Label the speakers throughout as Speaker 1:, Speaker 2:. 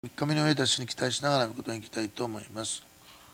Speaker 1: 3日目に終えた主に期待しながら御ことに行きたいと思います。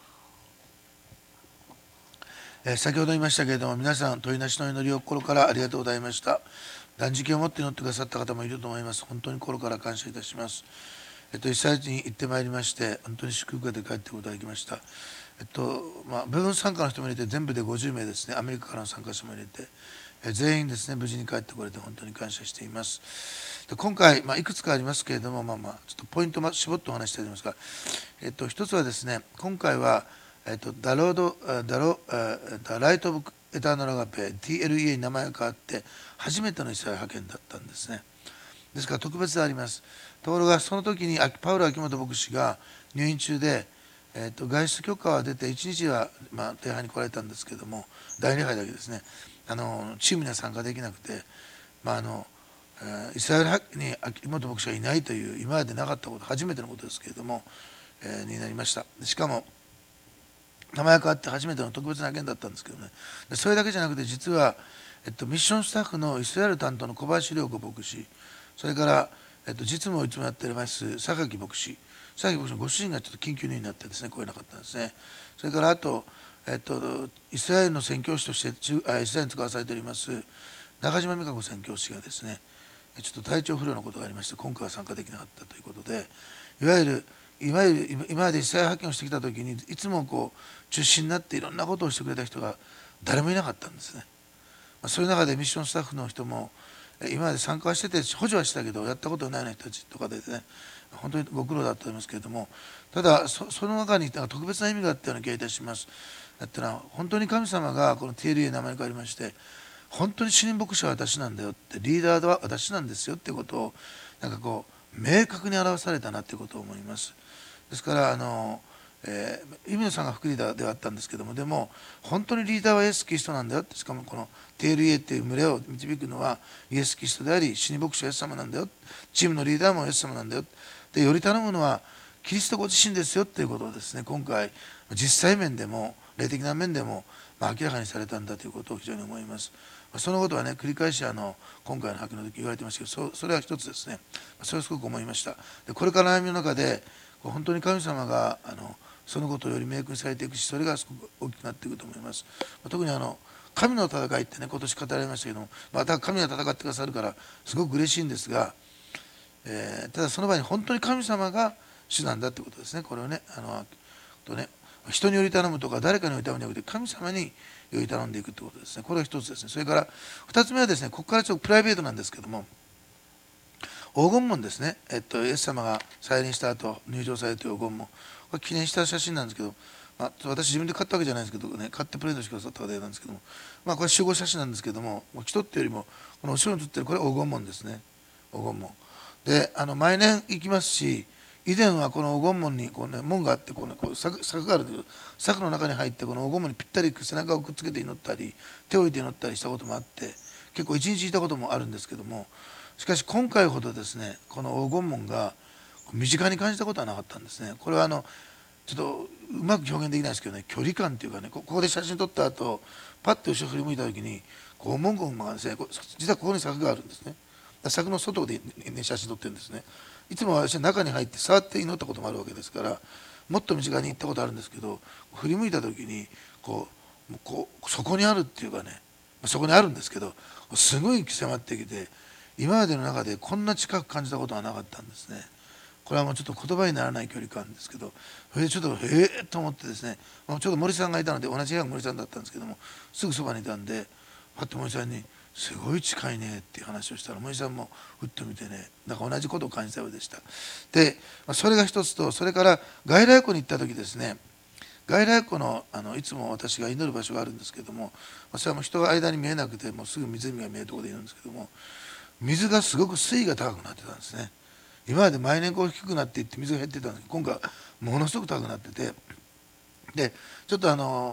Speaker 1: 先ほど言いましたけれども、皆さん、問いなしの祈りを心からありがとうございました。断食を持って祈ってくださった方もいると思います。本当に心から感謝いたします。イスラエルに行ってまいりまして、本当に祝福で帰ってくることができました。部分参加の人も入れて、全部で50名ですね、アメリカからの参加者も入れて、全員ですね、無事に帰ってこれて本当に感謝しています。で今回、いくつかありますけれども、ちょっとポイントを絞ってお話したいと思いますが、一つはですね、今回は、ダライト・オブ・エターナル・アガペ TLEA に名前が変わって初めてのイスラエル派遣だったんですね。ですから特別であります。ところがその時にパウロ・秋元牧師が入院中で、外出許可は出て1日は礼拝に来られたんですけども、大礼拝だけですね、チームには参加できなくて、イスラエル派に秋元牧師がいないという今までなかったこと、初めてのことですけれども、になりました。しかも名前が変わって初めての特別な派遣だったんですけどね。それだけじゃなくて、実は、ミッションスタッフのイスラエル担当の小林涼子牧師、それから、実務をいつもやっております榊牧師のご主人がちょっと緊急入院になってですね、来れなかったんですね。それからあと、イスラエルの宣教師としてイスラエルに使わされております中島美香子宣教師がですね、ちょっと体調不良のことがありまして、今回は参加できなかったということで、いわゆる今までイスラエル派遣をしてきた時にいつも中心になっていろんなことをしてくれた人が誰もいなかったんですね。そういう中でミッションスタッフの人も今まで参加してて補助はしたけどやったことがないような人たちとかでね、本当にご苦労だと思いますけれども、ただその中に特別な意味があったような気がいたします。だってのは本当に神様がこの TLA 名前に変わりまして、本当に主任牧師は私なんだよって、リーダーは私なんですよっていうことを明確に表されたなっていうことを思います。ですから海野さんが副リーダーではあったんですけども、でも本当にリーダーはイエス・キリストなんだよって、しかもこの TLA っていう群れを導くのはイエス・キリストであり、主任牧師はイエス様なんだよ、チームのリーダーもイエス様なんだよで、より頼むのはキリストご自身ですよっていうことをですね、今回実際面でも霊的な面でも明らかにされたんだということを非常に思います。そのことはね、繰り返し今回の派遣の時言われてましたけど、それは一つですね。それはすごく思いました。でこれからの歩みの中で本当に神様がそのことをより明確にされていくし、それがすごく大きくなっていくと思います。特に神の戦いってね、今年語られましたけども、神が戦ってくださるからすごく嬉しいんですが、ただその場合に本当に神様が主なんだってことですね。これをね、人により頼むとか誰かにより頼むんじゃなくて、神様により頼んでいくってことですね。これが一つですね。それから二つ目はですね、ここからちょっとプライベートなんですけども、黄金門ですね。イエス様が再臨した後入場されるという黄金門、これ記念した写真なんですけど、私自分で買ったわけじゃないんですけどね、買ってプレゼントしてくださった方なんですけども、これ集合写真なんですけども、人っていうよりもこの後ろに写ってるこれ黄金門ですね。黄金門で毎年行きますし、以前はこの黄金門に門があって、柵があるんですけど、柵の中に入ってこの黄金門にぴったり背中をくっつけて祈ったり手を置いて祈ったりしたこともあって、結構一日いたこともあるんですけども、しかし今回ほどですね、この黄金門が身近に感じたことはなかったんですね。これはちょっとうまく表現できないですけどね、距離感っていうかね、ここで写真撮った後パッと後ろ振り向いた時に黄金門がですね、実はここに柵があるんですね。柵の外で、写真撮ってるんですね。いつも私は中に入って触って祈ったこともあるわけですから、もっと身近に行ったことあるんですけど、振り向いた時にそこにあるっていうかね、そこにあるんですけど、すごい迫ってきて、今までの中でこんな近く感じたことはなかったんですね。これはもうちょっと言葉にならない距離感ですけど、それでちょっとと思ってですね、ちょうど森さんがいたので、同じ部屋が森さんだったんですけども、すぐそばにいたんで、パッと森さんに「すごい近いね」っていう話をしたら、森さんもふっと見てね、なんか同じことを感じたようでした。でそれが一つと、それから外来湖に行った時ですね、外来湖のいつも私が祈る場所があるんですけども、それはもう人が間に見えなくて、もうすぐ湖が見えるところでいるんですけども、水がすごく水位が高くなってたんですね。今まで毎年低くなっていって水が減ってたんですけど、今回はものすごく高くなってて、でちょっと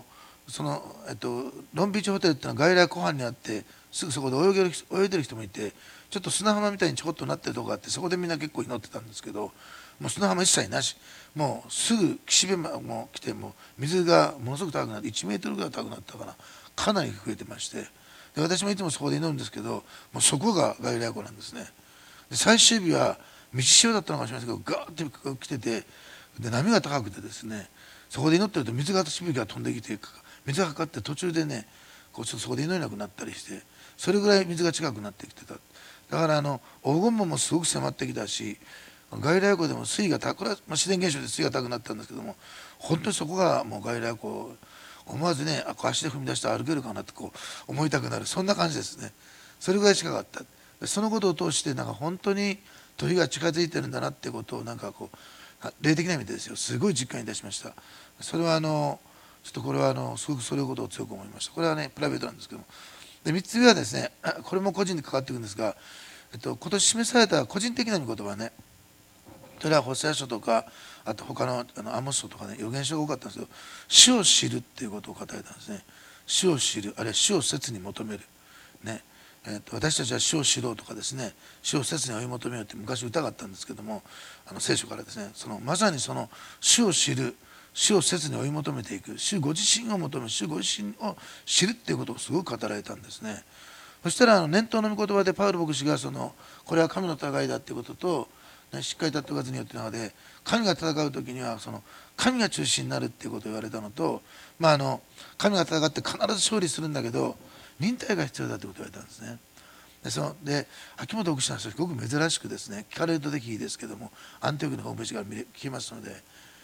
Speaker 1: ロンビーチホテルっていうのは外来湖畔にあって、すぐそこで泳いでる人もいて、ちょっと砂浜みたいにちょこっとなってるとこがあって、そこでみんな結構祈ってたんですけど、もう砂浜一切なし、もうすぐ岸辺も来て、もう水がものすごく高くなって、1メートルぐらい高くなったかな、かなり増えてまして、で私もいつもそこで祈るんですけど、もうそこが外来湖なんですね。で最終日は道潮だったのかもしれませんけどガーッて来てて、で波が高くてですね、そこで祈ってるとしぶきが飛んできて、水がかかって途中でねこうちょっとそこで祈れなくなったりして、それぐらい水が近くなってきてた。だから黄金門もすごく迫ってきたし、外来湖でも水位が高く、自然現象で水位が高くなったんですけども、本当にそこがもう外来湖、思わずね足で踏み出して歩けるかなってこう思いたくなる、そんな感じですね。それぐらい近かった。そのことを通してなんか本当に時が近づいてるんだなってことをなんかこう霊的な意味でですよ、すごい実感いたしました。それはちょっとこれはすごくそういうことを強く思いました。これはねプライベートなんですけども、で3つ目はですね、これも個人に関わっていくんですが、今年示された個人的な御言葉ね、それはホセア書とか、あと他のアモス書とかね、預言書が多かったんですけど、主を知るっていうことを語られたんですね。主を知る、あるいは主を切に求めるね。私たちは主を知ろうとかですね、主を切に追い求めようって昔歌があったんですけども、聖書からですね、まさにその主を知る、主を切に追い求めていく、主ご自身を求める、主ご自身を知るっていうことをすごく語られたんですね。そしたら念頭の御言葉でパウロ牧師がこれは神の戦いだっていうことと、ね、しっかり立っておかずによっていう中で、神が戦う時には神が中心になるっていうことを言われたのと、神が戦って必ず勝利するんだけど忍耐が必要だということを言われたんですね。で秋元牧師の話はすごく珍しくですね、聞かれるとできいいですけども、アンティオキのホームページから聞きますので、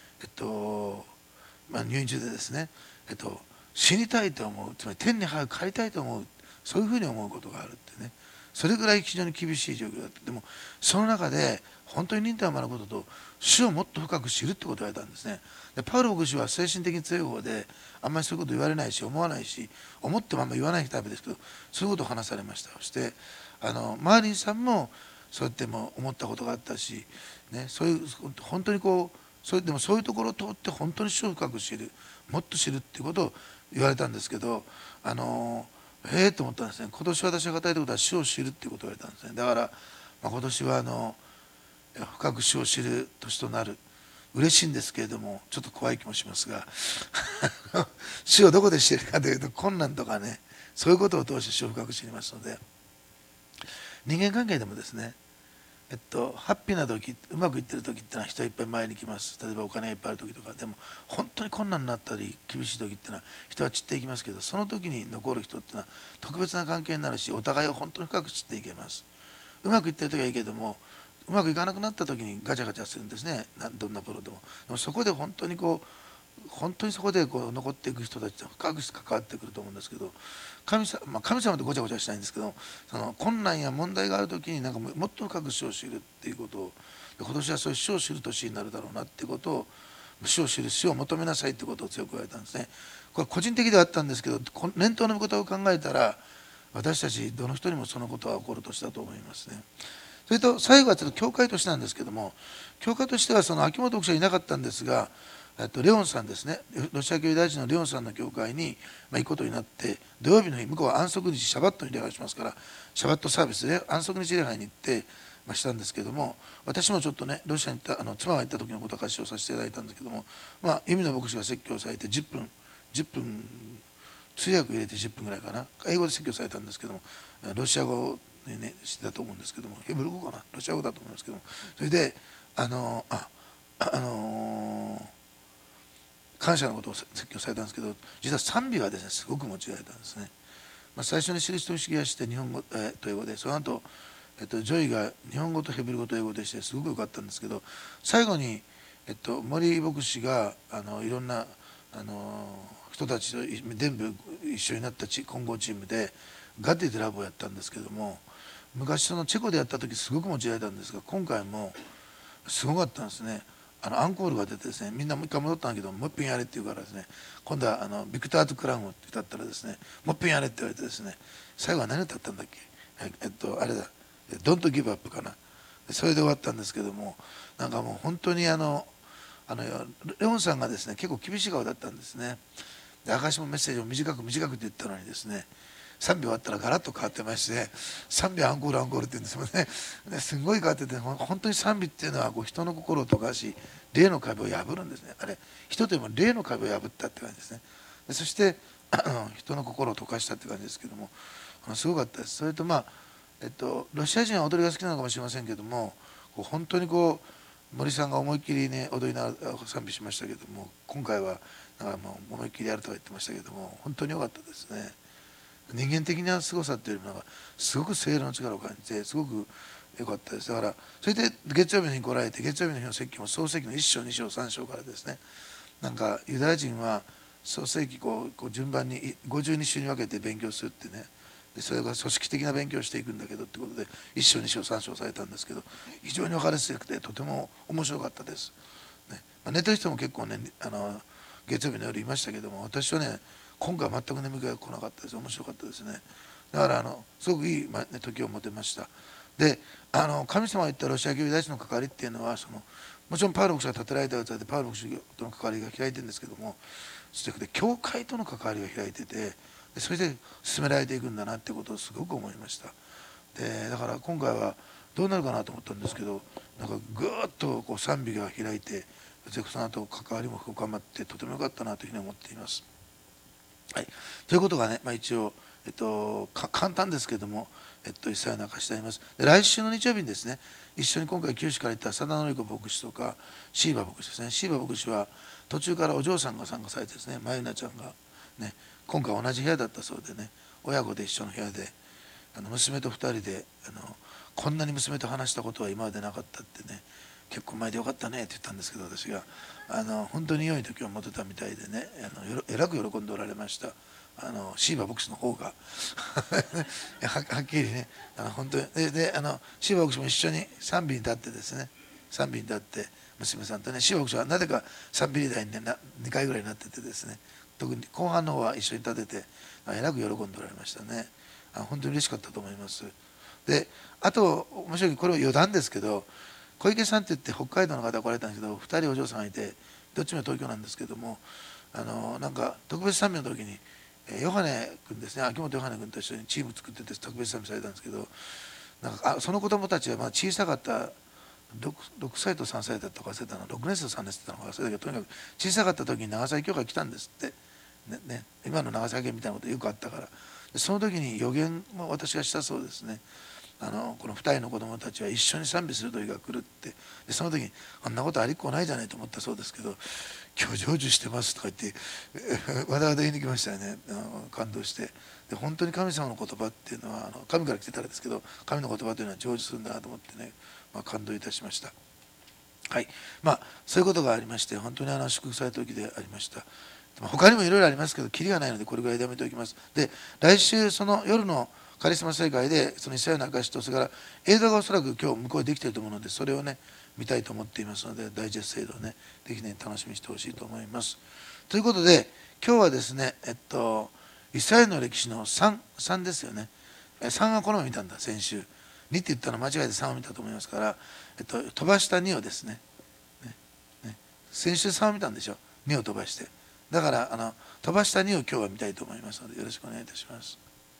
Speaker 1: 入院中でですね、死にたいと思う、つまり天に早く帰りたいと思う、そういうふうに思うことがあるってね、それぐらい非常に厳しい状況だった。でもその中で本当に忍耐を学ぶことと主をもっと深く知るってことを言われたんですね。でパウロ牧師は精神的に強い方で、あんまりそういうこと言われないし思わないし、思ってもあんまり言わないタイプですけど、そういうことを話されました。そしてマーリンさんもそうやっても思ったことがあったし、ね、そういう本当にでもそういうところを通って本当に主を深く知る、もっと知るっていうことを言われたんですけど、と思ったんですね。今年私が語りたいことは主を知るっていうことを言われたんですね。だから、今年は深く主を知る年となる。嬉しいんですけれどもちょっと怖い気もしますが主をどこで知るかというと、困難とかね、そういうことを通して主を深く知りますので、人間関係でもですね、ハッピーな時、うまくいってる時ってのは人いっぱい前に来ます。例えばお金がいっぱいある時とか。でも本当に困難になったり厳しい時ってのは人は散っていきますけど、その時に残る人ってのは特別な関係になるし、お互いを本当に深く知っていけます。うまくいってる時はいいけども、うまくいかなくなった時にガチャガチャするんですね、どんなプロでも。でもそこで本当に本当にそこで残っていく人たちと深く関わってくると思うんですけど、神様とごちゃごちゃしないんですけど、困難や問題がある時になんかもっと深く主を知るっていうことを、今年はそういう主を知る年になるだろうなっていうことを、主を知る、主を求めなさいってことを強く言われたんですね。これ個人的ではあったんですけど、念頭のことを考えたら私たちどの人にもそのことは起こる年だと思いますね。それと最後はちょっと教会としてなんですけども、教会としては秋元牧師はいなかったんですが、レオンさんですね、ロシア教大臣のレオンさんの教会に行くことになって、土曜日の日、向こうは安息日シャバットに礼拝しますから、シャバットサービスで安息日礼拝に行ってしたんですけども、私もちょっとねロシアに行った妻が行った時のことを証しをさせていただいたんですけども、弓野牧師が説教されて10分通訳入れて10分ぐらいかな、英語で説教されたんですけども、ロシア語でねしてたと思うんですけども、ヘブル語かな、ロシア語だと思いますけども、それで感謝のことを説教されたんですけど、実は賛美がですねすごく用いられたんですね。最初に印と不思議がして日本語、と英語で、その後、ジョイが日本語とヘブル語と英語でしてすごく良かったんですけど、最後に、森牧師がいろんな人たちと全部一緒になった混合チームでガディ・デラボをやったんですけども、昔チェコでやった時すごく用いられたんですが、今回もすごかったんですね。アンコールが出てですね、みんなもう一回戻ったんだけどもう一遍やれって言うからですね、今度はビクター・トゥ・クラウンを歌ったらですね、もう一遍やれって言われてですね、最後は何歌ったんだっけ、あれだ、ドントギブアップかな、それで終わったんですけども、なんかもう本当にレオンさんがですね結構厳しい顔だったんですね。で証もメッセージを短く短くって言ったのにですね、3秒あったらガラッと変わってまして、賛美アンコールアンコールって言うんですよね。すごい変わってて、本当に賛美っていうのは人の心を溶かし霊の壁を破るんですね。あれ人というよりも霊の壁を破ったって感じですね。でそして人の心を溶かしたって感じですけども、すごかったです。それとロシア人は踊りが好きなのかもしれませんけども、 本当にこう森さんが思いっきりね踊りながら賛美しましたけども、今回はなんかもう思いっきりやるとか言ってましたけども、本当に良かったですね。人間的な凄さっていうよりもなんかすごく聖霊の力を感じてすごく良かったです。だからそれで月曜日の日に来られて、月曜日の日の説教も創世記の1章2章3章からですね、なんかユダヤ人は創世記こう順番に52週に分けて勉強するってね、でそれが組織的な勉強をしていくんだけどってことで1章2章3章されたんですけど、非常に分かりやすくてとても面白かったです、ね。寝てる人も結構ね月曜日の夜いましたけども、私はね今回は全く眠気が来なかったです。面白かったですね。だからすごくいい、時を持てました。で神様が言ったロシア教ユダヤ人の関わりっていうのはもちろんパウロ牧師が建てられたやつでパウロ牧師との関わりが開いてるんですけども、そして教会との関わりが開いてて、それで進められていくんだなってことをすごく思いました。でだから今回はどうなるかなと思ったんですけど、なんかぐーっとこう賛美が開いて、その後関わりも深まってとても良かったなというふうに思っています。はい、ということがね、一応、簡単ですけれども、一切明かしてあります。で来週の日曜日にですね、一緒に今回九州から行った佐田典子牧師とかシーバ牧師ですね。シーバ牧師は途中からお嬢さんが参加されてですね、真由奈ちゃんがね、今回同じ部屋だったそうでね、親子で一緒の部屋で娘と2人でこんなに娘と話したことは今までなかったってね、結婚前でよかったねって言ったんですけど、私が本当に良い時を持てたみたいでね、えらく喜んでおられました。シーバ牧師の方がはっきりね、本当にでシーバ牧師も一緒に賛美に立ってですね、賛美に立って娘さんとね、シーバ牧師はなぜか賛美リーダーに、ね、2回ぐらいになっててですね、特に後半の方は一緒に立ててえらく喜んでおられましたね。本当に嬉しかったと思います。であと面白い、これは余談ですけど、小池さんって言って北海道の方が来られたんですけど、2人お嬢さんがいて、どっちも東京なんですけども、なんか特別賛美の時にヨハネ君ですね、秋元ヨハネ君と一緒にチーム作ってて特別賛美されたんですけど、なんかその子供たちはまだ小さかった、6歳と3歳だったか忘れたの、6年生と3年生だったのか忘れたけど、とにかく小さかった時に長崎教会来たんですって、ね、今の長崎県みたいなことよくあったから、その時に予言も私がしたそうですね。この2人の子供たちは一緒に賛美する時が来るって、でその時にあんなことありっこないじゃないと思ったそうですけど、今日成就してますとか言ってわざわざ言いに来ましたよね。感動して、で本当に神様の言葉っていうのは神から来てたらですけど、神の言葉というのは成就するんだなと思ってね、感動いたしました。はい、そういうことがありまして、本当に祝福された時でありました。他にもいろいろありますけどキリがないのでこれぐらいでやめておきます。で来週その夜のカリスマ聖会でそのイスラエルの証と、それから映像がおそらく今日向こうでできていると思うので、それをね見たいと思っていますので、ダイジェスト映像をねぜひね楽しみにしてほしいと思います。ということで今日はですね、イスラエルの歴史の 3ですよね。3はこの前見たんだ、先週2って言ったの間違えて3を見たと思いますから、飛ばした2をですね、先週3を見たんでしょ、2を飛ばして、だから飛ばした2を今日は見たいと思いますので、よろしくお願いいたします。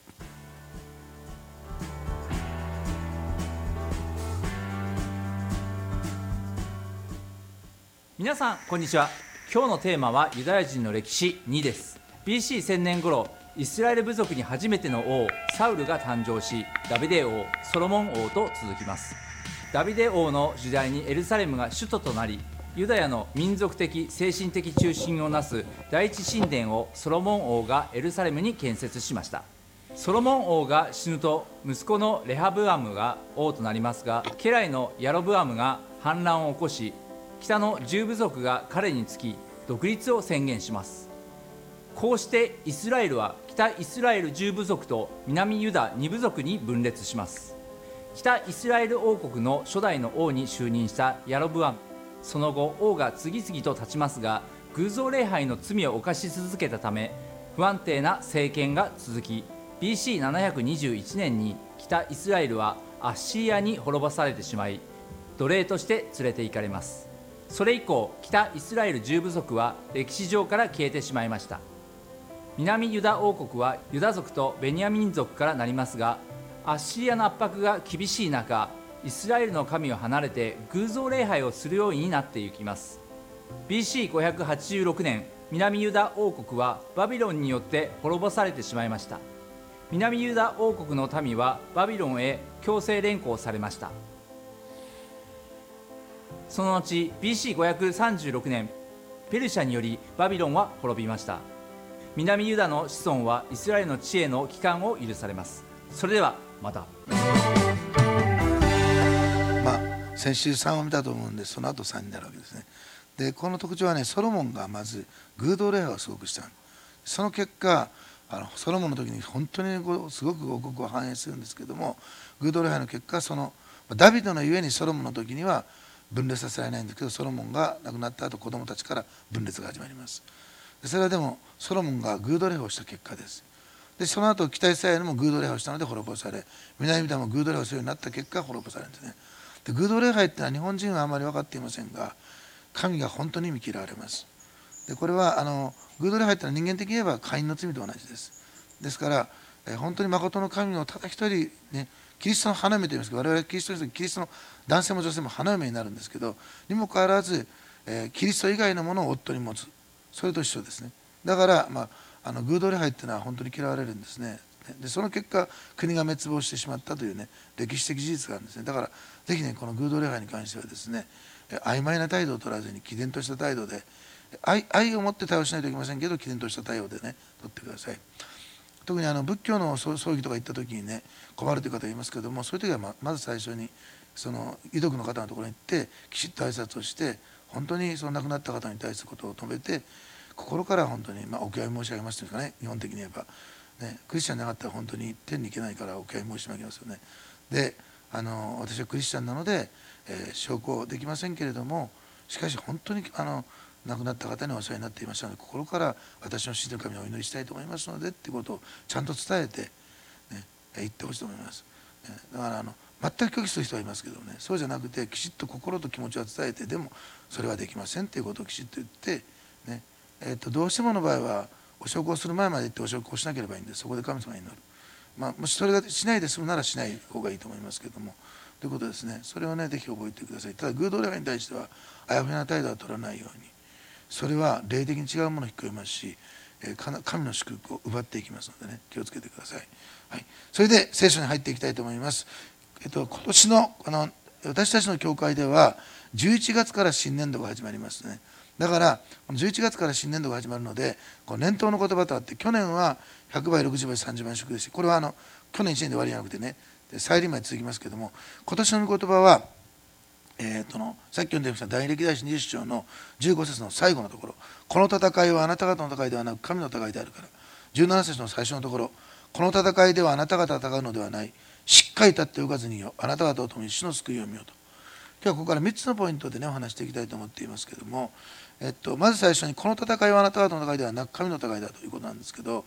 Speaker 2: 皆さんこんにちは。今日のテーマはユダヤ人の歴史2です。 BC1000 年頃、イスラエル部族に初めての王サウルが誕生し、ダビデ王、ソロモン王と続きます。ダビデ王の時代にエルサレムが首都となり、ユダヤの民族的精神的中心をなす第一神殿をソロモン王がエルサレムに建設しました。ソロモン王が死ぬと息子のレハブアムが王となりますが、家来のヤロブアムが反乱を起こし、北の10部族が彼につき独立を宣言します。こうしてイスラエルは北イスラエル10部族と南ユダ2部族に分裂します。北イスラエル王国の初代の王に就任したヤロブアム、その後王が次々と立ちますが、偶像礼拝の罪を犯し続けたため不安定な政権が続き、 BC721 年に北イスラエルはアッシリアに滅ぼされてしまい、奴隷として連れて行かれます。それ以降、北イスラエル10部族は歴史上から消えてしまいました。南ユダ王国はユダ族とベニヤミン族からなりますが、アッシリアの圧迫が厳しい中、イスラエルの神を離れて偶像礼拝をするようになっていきます。 BC586 年、南ユダ王国はバビロンによって滅ぼされてしまいました。南ユダ王国の民はバビロンへ強制連行されました。 その後 BC536 年ペルシャによりバビロンは滅びました。南ユダの子孫はイスラエルの地への帰還を許されます。それではまた。
Speaker 1: 先週3を見たと思うんで、その後3になるわけですね。でこの特徴はね、ソロモンがまず偶像礼拝をすごくした。その結果ソロモンの時に本当にすごく王国を繁栄するんですけども、偶像礼拝の結果、そのダビデのゆえにソロモンの時には分裂させられないんですけど、ソロモンが亡くなった後、子供たちから分裂が始まります。それはでもソロモンが偶像礼拝をした結果です。でその後北イスラエルも偶像礼拝をしたので滅ぼされ、南ユダも偶像礼拝をするようになった結果滅ぼされるんですね。で偶像礼拝ってのは日本人はあまり分かっていませんが、神が本当に見嫌われます。でこれは偶像礼拝ってのは人間的に言えばカインの罪と同じです。ですから本当に誠の神のただ一人、ね、キリストの花嫁と言いますけど、我々キリストの男性も女性も花嫁になるんですけど、にもかかわらずキリスト以外のものを夫に持つ、それと一緒ですね。だから、偶像礼拝っていうのは本当に嫌われるんですね。でその結果国が滅亡してしまったというね、歴史的事実があるんですね。だからぜひね、この偶像礼拝に関してはですね、曖昧な態度を取らずに毅然とした態度で、愛を持って対応しないといけませんけど、毅然とした対応でね取ってください。特に仏教の葬儀とか行った時にね、困るという方いますけども、そういう時はまず最初にその遺族の方のところに行ってきちっと挨拶をして、本当にその亡くなった方に対することを止めて、心から本当にお悔やみ申し上げますというかね、日本的に言えば、ね、クリスチャンじゃなかったら本当に天に行けないからお悔やみ申し上げますよね。で私はクリスチャンなので、証拠できませんけれども、しかし本当に亡くなった方にお世話になっていましたので、心から私の信じる神にお祈りしたいと思いますのでっていうことをちゃんと伝えて、ね、言ってほしいと思います。だから全く拒否する人はいますけどね、そうじゃなくてきちっと心と気持ちを伝えて、でもそれはできませんっていうことをきちっと言って、ねどうしてもの場合はお焼香する前まで行ってお焼香しなければいいんで、そこで神様に祈る。もしそれがしないで済むならしない方がいいと思いますけども、ということですね。それをねぜひ覚えてください。ただ偶像礼拝に対してはあやふやな態度は取らないように。それは霊的に違うものを引っ込めますし、神の祝福を奪っていきますのでね、気をつけてください。はい、それで聖書に入っていきたいと思います。今年の私たちの教会では11月から新年度が始まりますね。だから11月から新年度が始まるので、年頭の言葉とあって、去年は100倍60倍30倍祝ですし、これは去年1年で終わりじゃなくてね、再臨まで続きますけども、今年の御言葉はさっき読んでみました第二歴代史20章の15節の最後のところ、この戦いはあなた方の戦いではなく神の戦いであるから。17節の最初のところ、この戦いではあなた方が戦うのではない、しっかり立って動かずによ、あなた方と共に主の救いを見ようと。今日はここから3つのポイントでねお話していきたいと思っていますけれども、まず最初に、この戦いはあなた方の戦いではなく神の戦いだということなんですけど、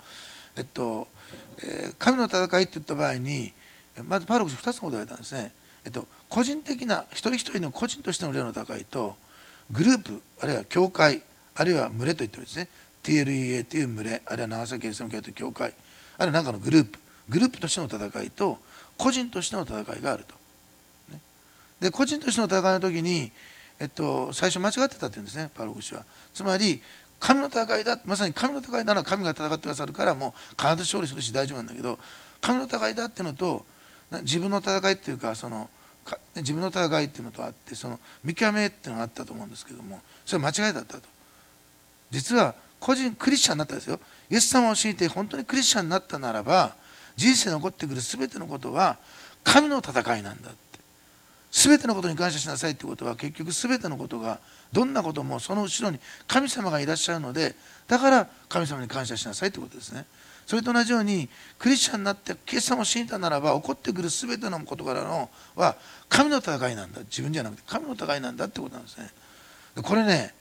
Speaker 1: 神の戦いって言った場合に、まずパウロが2つのことを言われたんですね。個人的な一人一人の個人としての霊の戦いと、グループあるいは教会あるいは群れと言ってるんですね。 TLEA という群れ、あるいは長崎エルサレム教会という教会、あるいは何かのグループとしての戦いと個人としての戦いがあると。で個人としての戦いの時に、最初間違ってたって言うんですね、パウロ牧師は。つまり神の戦いだ、まさに神の戦いなら神が戦ってくださるからもう必ず勝利するし大丈夫なんだけど、神の戦いだっていうのと自分の戦いっていうか、自分の戦いっていうのとあって、その見極めっていうのがあったと思うんですけども、それは間違いだったと。実はクリスチャンになったんですよ。イエス様を信じて本当にクリスチャンになったならば、人生に起こってくる全てのことは神の戦いなんだって。全てのことに感謝しなさいってことは、結局全てのことが、どんなこともその後ろに神様がいらっしゃるので、だから神様に感謝しなさいってことですね。それと同じように、クリスチャンになってイエス様を信じたならば、起こってくる全ての事柄は神の戦いなんだ、自分じゃなくて神の戦いなんだってことなんですね。これね、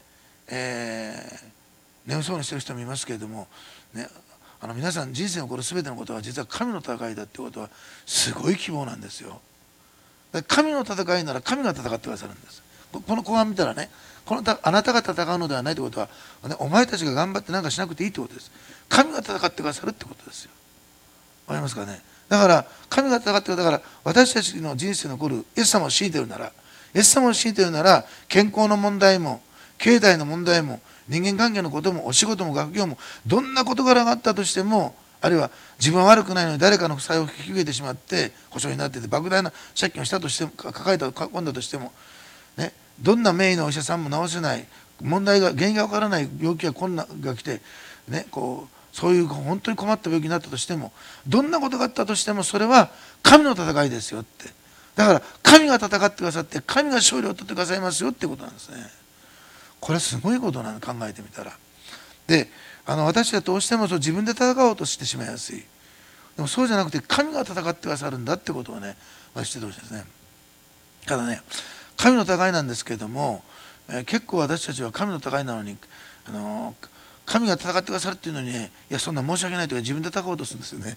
Speaker 1: 眠そうにしてる人もいますけれども、ね、皆さん人生に起こる全てのことは実は神の戦いだってことはすごい希望なんですよ。神の戦いなら神が戦ってくださるんです。この後半見たらね、あなたが戦うのではないということは、お前たちが頑張って何かしなくていいということです。神が戦ってくださるってことですよ。わかりますかね。だから神が戦ってくださる。だから私たちの人生に起こるイエス様を信じているなら、健康の問題も経済の問題も人間関係のこともお仕事も学業も、どんな事柄があったとしても、あるいは自分は悪くないのに誰かの負債を引き受けてしまって保証になってて莫大な借金をしたとしても、抱えた込んだとしてもね、 どんな名医のお医者さんも治せない問題が原因がわからない病気が困難が来て、ね、そういう本当に困った病気になったとしても、どんなことがあったとしてもそれは神の戦いですよって。だから神が戦ってくださって神が勝利を取ってくださいますよってことなんですね。これすごいことなの、考えてみたら。で私はどうしても自分で戦おうとしてしまいやすい。でもそうじゃなくて神が戦ってくださるんだってことをね、知ってほしいですね。ただね、神の戦いなんですけれども、結構私たちは神の戦いなのに神が戦ってくださるっていうのにね、いやそんな申し訳ないとか自分で戦おうとするんですよね。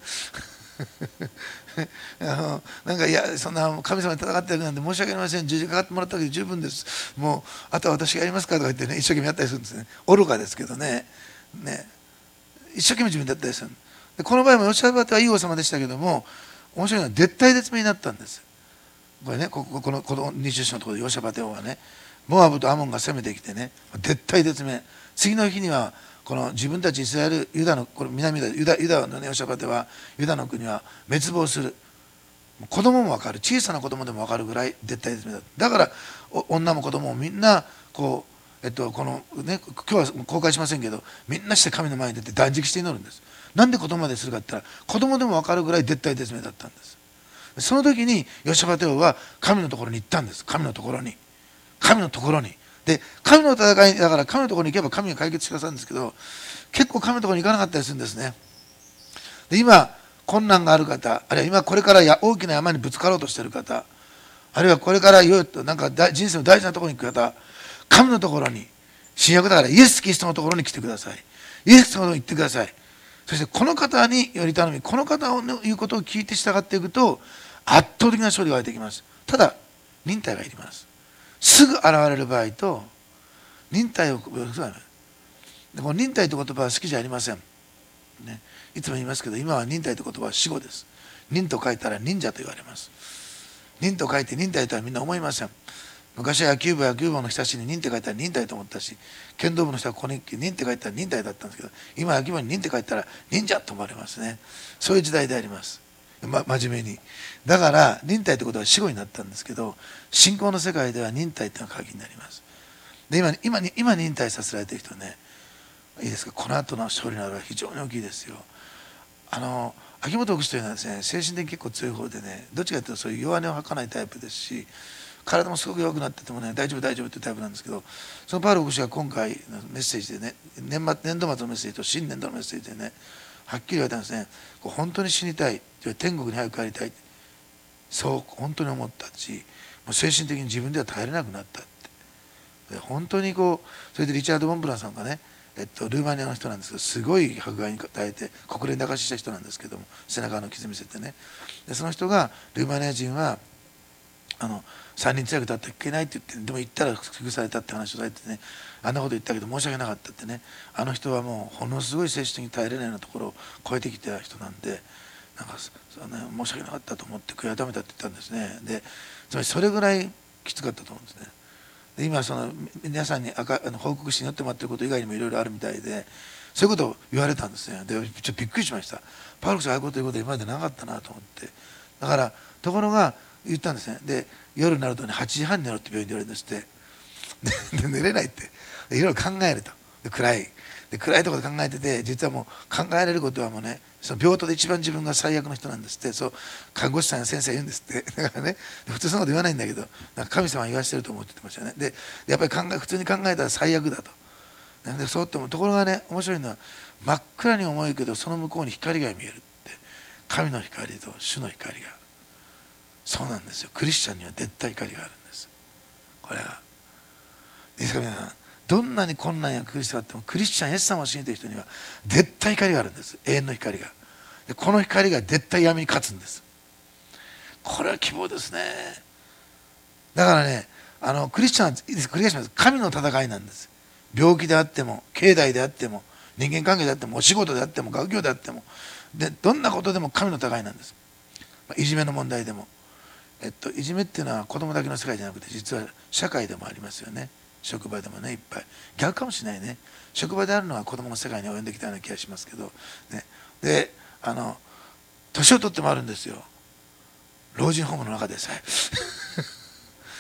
Speaker 1: なんかいやそんな神様に戦ってるなんて申し訳ありません、十字架かかってもらっただけで十分です、もうあとは私がやりますからとか言ってね、一生懸命やったりするんですね。愚かですけどね、一生懸命自分でやったりする。でこの場合もヨシャバテはいい王様でしたけども、面白いのは絶体絶命になったんです。これね、この20章のところでヨシャバテ王はね、モアブとアモンが攻めてきてね、絶体絶命。次の日にはこの自分たちイスラエルユダのこれ南ユダのねヨシャバテはユダの国は滅亡する。子供も分かる、小さな子供でも分かるぐらい絶体絶命だ。だから女も子供もみんなこのね、今日は公開しませんけど、みんなして神の前に出て断食して祈るんです。なんで子供までするかって言ったら、子供でも分かるぐらい絶体絶命だったんです。その時にヨシャバテ王は神のところに行ったんです。神のところにで、神の戦いだから神のところに行けば神が解決してくださるんですけど、結構神のところに行かなかったりするんですね。で今困難がある方、あるいは今これから大きな山にぶつかろうとしている方、あるいはこれからいよいよなんか人生の大事なところに行く方、神のところに、新約だからイエス・キリストのところに来てください。イエスのところに行ってください。そしてこの方により頼み、この方の言うことを聞いて従っていくと圧倒的な勝利が出てきます。ただ忍耐がいります。すぐ現れる場合と忍耐をこの忍耐という言葉は好きじゃありません、ね、いつも言いますけど、今は忍耐という言葉は死語です。忍と書いたら忍者と言われます。忍と書いて忍耐とはみんな思いません。昔は野球部の人たちに忍って書いたら忍耐と思ったし、剣道部の人はここに忍って書いたら忍耐だったんですけど、今野球部に忍って書いたら忍者と思われますね。そういう時代であります。真面目に。だから忍耐ということは死語になったんですけど、信仰の世界では忍耐というのが鍵になります。で今忍耐させられている人はね、いいですか、この後の勝利のあれは非常に大きいですよ。秋元牧師というのはですね、精神的に結構強い方でね、どっちかというとそういう弱音を吐かないタイプですし、体もすごく弱くなっててもね、大丈夫大丈夫っていうタイプなんですけど、そのパウロ牧師が今回のメッセージでね、年度末のメッセージと新年度のメッセージでね、はっきり言われたんですね。本当に死にたい、天国に早く帰りたい、そう本当に思ったし、もう精神的に自分では耐えれなくなったって。で本当にそれでリチャード・モンブランさんがね、ルーマニアの人なんですけど、すごい迫害に耐えて国連で証しした人なんですけども、背中の傷見せてね、でその人がルーマニア人は3人強く立ってはいけないって言って、でも言ったら救されたって話をされてね、あんなこと言ったけど申し訳なかったってね、あの人はもうものすごい精神的に耐えれないようなところを超えてきた人なんで、なんか申し訳なかったと思って悔い改めたって言ったんですね。でつまりそれぐらいきつかったと思うんですね。で今皆さんに報告して祈ってもらってること以外にもいろいろあるみたいで、そういうことを言われたんですね。でちょっとびっくりしました。パウロさんがああいうこと言うことは今までなかったなと思って。だからところが言ったんですね。で夜になるとね、8時半に寝ろって病院で言われるんですって。で寝れないって、いろいろ考えると。で暗いところで考えてて、実はもう考えられることはもうね、その病棟で一番自分が最悪の人なんですって。そう看護師さんや先生が言うんですって。だからね、普通そんなこと言わないんだけど、なんか神様が言わせてると思って言ってましたね。でやっぱり普通に考えたら最悪だと。でそうってもところがね、面白いのは真っ暗に思うけど、その向こうに光が見えるって。神の光と主の光が。そうなんですよ。クリスチャンには絶対光があるんです。これはですから皆さん、どんなに困難や苦しさがあってもクリスチャンイエス様を信じている人には絶対光があるんです。永遠の光が。でこの光が絶対闇に勝つんです。これは希望ですね。だからね、クリスチャンは繰り返します。神の戦いなんです。病気であっても、境内であっても、人間関係であっても、お仕事であっても、学業であっても、でどんなことでも神の戦いなんです。いじめの問題でも、いじめっていうのは子供だけの世界じゃなくて、実は社会でもありますよね。職場でもね、いっぱい。逆かもしれないね。職場であるのは子供の世界に及んできたような気がしますけど、ね、で年を取ってもあるんですよ。老人ホームの中でさえ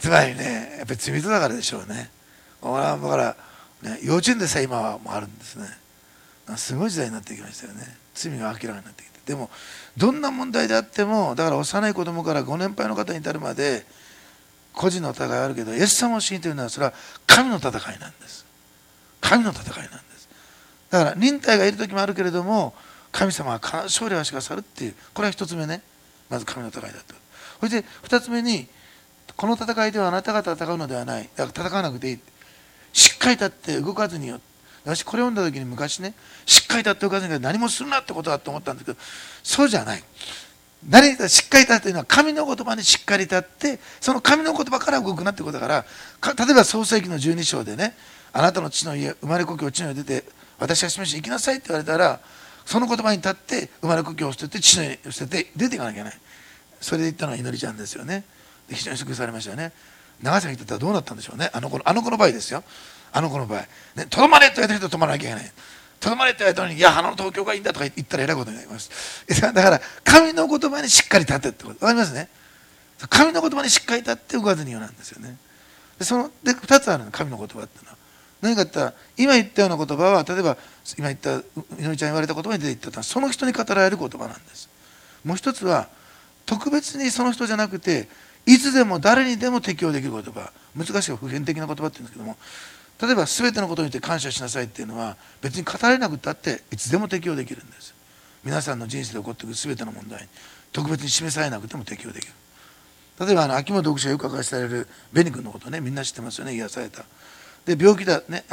Speaker 1: つまりね、やっぱり罪人だからでしょうね。だから、ね、幼稚園でさえ今はもうあるんですね。すごい時代になってきましたよね。罪が明らかになってきて。でもどんな問題であっても、だから幼い子供からご年配の方に至るまで個人の戦いがあるけど、イエス様を信じているのはそれは神の戦いなんです。神の戦いなんです。だから忍耐がいる時もあるけれども、神様は必ず勝利をしてくださるっていう、これは一つ目ね。まず神の戦いだと。そして二つ目に、この戦いではあなたが戦うのではない。だから戦わなくていい。しっかり立って動かずによ。私これを読んだ時に昔ね、しっかり立って動かずに何もするなってことだと思ったんですけど、そうじゃない。しっかり立ってというのは神の言葉にしっかり立って、その神の言葉から動くなってことだから、例えば創世記の12章でね、あなたの父の家、生まれ故郷、地の家を出て、私が示して行きなさいって言われたら、その言葉に立って生まれ故郷を捨てて地の家を捨てて出ていかなきゃいけない。それで言ったのは祈りちゃんですよね。で非常に祝福されましたよね。長崎に行ってたらどうなったんでしょうね。あの子の場合ですよ。あの子の場合ね、とどまれと言われた人は止まらなきゃいけない。とどまれと言われたのに、いや花の東京がいいんだとか言ったらえらいことになります。だから神の言葉にしっかり立てってこと、わかりますね。神の言葉にしっかり立って動かずによなんですよね。で2つあるの、神の言葉っていうのは。何かって言ったら、今言ったような言葉は、例えば今言ったみのりちゃん言われた言葉に出ていったのは、その人に語られる言葉なんです。もう一つは特別にその人じゃなくて、いつでも誰にでも適用できる言葉、難しい普遍的な言葉って言うんですけども、例えば全てのことによって感謝しなさいっていうのは、別に語られなくたっていつでも適用できるんです。皆さんの人生で起こっていく全ての問題に特別に示されなくても適用できる。例えば秋元読者がよく明かされるベニ君のことね、みんな知ってますよね。癒された。で病気だね、